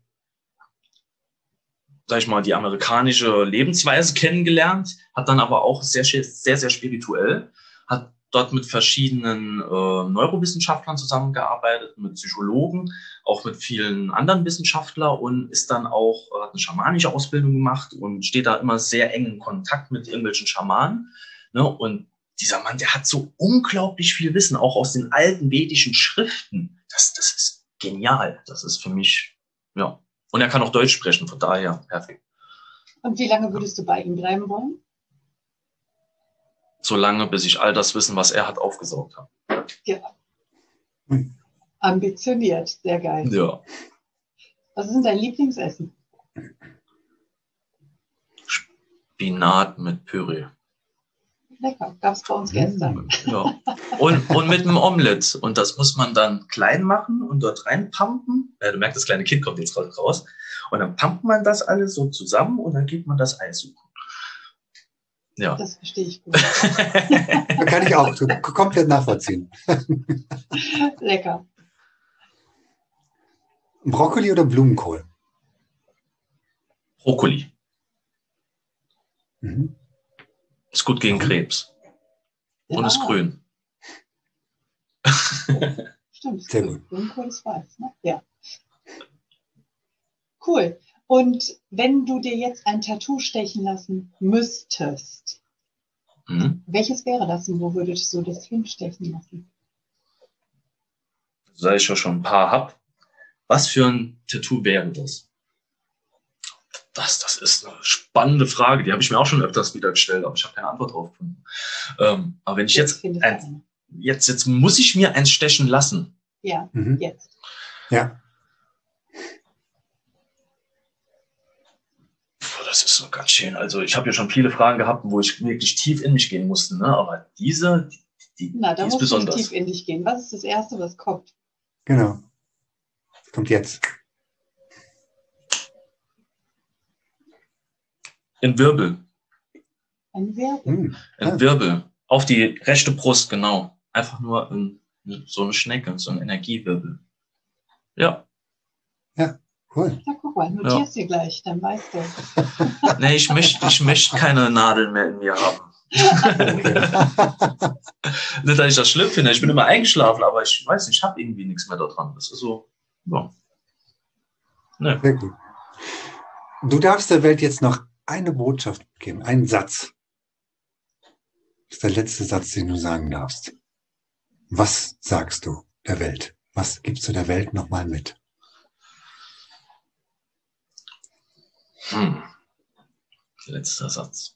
sag ich mal, die amerikanische Lebensweise kennengelernt, hat dann aber auch sehr, sehr, sehr spirituell, hat dort mit verschiedenen äh, Neurowissenschaftlern zusammengearbeitet, mit Psychologen, auch mit vielen anderen Wissenschaftlern und ist dann auch, äh, hat eine schamanische Ausbildung gemacht und steht da immer sehr eng in Kontakt mit irgendwelchen Schamanen. Ne? Und dieser Mann, der hat so unglaublich viel Wissen, auch aus den alten vedischen Schriften. Das, das ist genial. Das ist für mich, ja. Und er kann auch Deutsch sprechen, von daher perfekt. Und wie lange würdest du bei ihm bleiben wollen? So lange, bis ich all das Wissen, was er hat, aufgesaugt habe. Ja. Hm. Ambitioniert, sehr geil. Ja. Was ist denn dein Lieblingsessen? Spinat mit Püree. Lecker, gab es bei uns gestern. Ja. Und, und mit einem Omelett. Und das muss man dann klein machen und dort reinpumpen. Ja, du merkst, das kleine Kind kommt jetzt gerade raus. Und dann pumpt man das alles so zusammen und dann geht man das Eis suchen. Ja. Das verstehe ich gut. Da kann ich auch komplett nachvollziehen. Lecker. Brokkoli oder Blumenkohl? Brokkoli. Mhm. Ist gut gegen Krebs. Ja. Und ist grün. Stimmt. Sehr gut. Blumenkohl ist weiß, ne? Ja. Cool. Und wenn du dir jetzt ein Tattoo stechen lassen müsstest, Mhm. welches wäre das und wo würdest du das hinstechen lassen? Da ich ja schon ein paar habe. Was für ein Tattoo wäre das? Das, das ist eine spannende Frage. Die habe ich mir auch schon öfters wieder gestellt, aber ich habe keine Antwort drauf gefunden. Ähm, aber wenn ich jetzt, ein, jetzt, jetzt muss ich mir eins stechen lassen. Ja, mhm. jetzt. Ja. Puh, das ist so ganz schön. Also ich habe ja schon viele Fragen gehabt, wo ich wirklich tief in mich gehen musste. Ne? Aber diese, die, Na, da die ist musst besonders. du tief in dich gehen. Was ist das Erste, was kommt? Genau. Kommt jetzt. Ein Wirbel. Ein Wirbel. Hm. Ein Ah. Wirbel. Auf die rechte Brust, genau. Einfach nur ein, so eine Schnecke, so ein Energiewirbel. Ja. Ja, cool. Na, guck mal, notierst dir gleich, dann weißt du. Nee, ich möchte ich möchte keine Nadeln mehr in mir haben. Nicht, dass ich das schlimm finde. Ich bin immer eingeschlafen, aber ich weiß nicht, ich habe irgendwie nichts mehr da dran. Das ist so, ja. Nee. Sehr gut. Du darfst der Welt jetzt noch eine Botschaft geben, einen Satz. Das ist der letzte Satz, den du sagen darfst. Was sagst du der Welt? Was gibst du der Welt nochmal mit? Hm. Letzter Satz.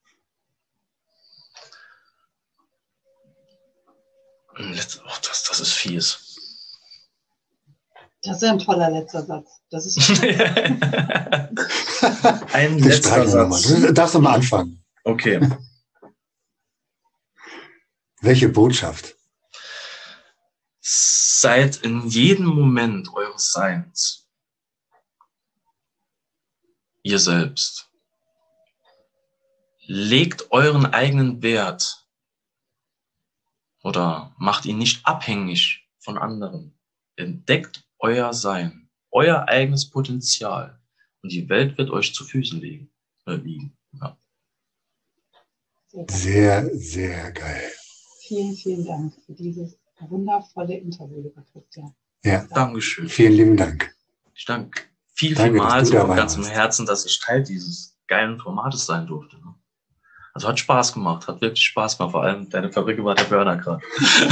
Letz- oh, das, das ist fies. Das ist ein toller letzter Satz. Das ist Ein Wir letzter streichen nochmal. Satz. Du darfst nochmal anfangen. Okay. Welche Botschaft? Seid in jedem Moment eures Seins ihr selbst. Legt euren eigenen Wert oder macht ihn nicht abhängig von anderen. Entdeckt euer Sein, euer eigenes Potenzial und die Welt wird euch zu Füßen liegen. Äh, liegen. Ja. Sehr, sehr geil. Vielen, vielen Dank für dieses wundervolle Interview, lieber Christian. Ja, Dankeschön. vielen lieben Dank. Ich danke viel, Danke, dass vielmals du von dabei ganzem warst. Herzen, dass ich Teil dieses geilen Formates sein durfte. ne? Also hat Spaß gemacht, hat wirklich Spaß gemacht. Vor allem deine Perücke war der Burner gerade.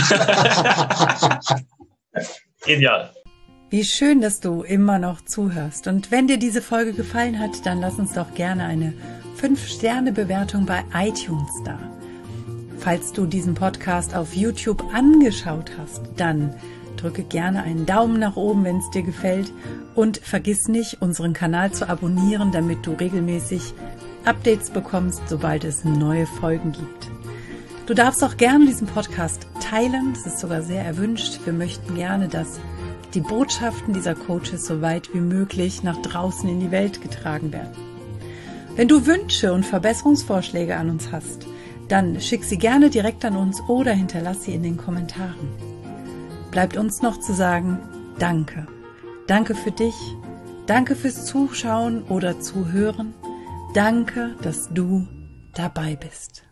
Genial. Wie schön, dass du immer noch zuhörst. Und wenn dir diese Folge gefallen hat, dann lass uns doch gerne eine fünf Sterne Bewertung bei iTunes da. Falls du diesen Podcast auf YouTube angeschaut hast, dann drücke gerne einen Daumen nach oben, wenn es dir gefällt. Und vergiss nicht, unseren Kanal zu abonnieren, damit du regelmäßig Updates bekommst, sobald es neue Folgen gibt. Du darfst auch gerne diesen Podcast teilen, das ist sogar sehr erwünscht. Wir möchten gerne, dass die Botschaften dieser Coaches so weit wie möglich nach draußen in die Welt getragen werden. Wenn du Wünsche und Verbesserungsvorschläge an uns hast, dann schick sie gerne direkt an uns oder hinterlass sie in den Kommentaren. Bleibt uns noch zu sagen, danke. Danke für dich, danke fürs Zuschauen oder Zuhören. Danke, dass du dabei bist.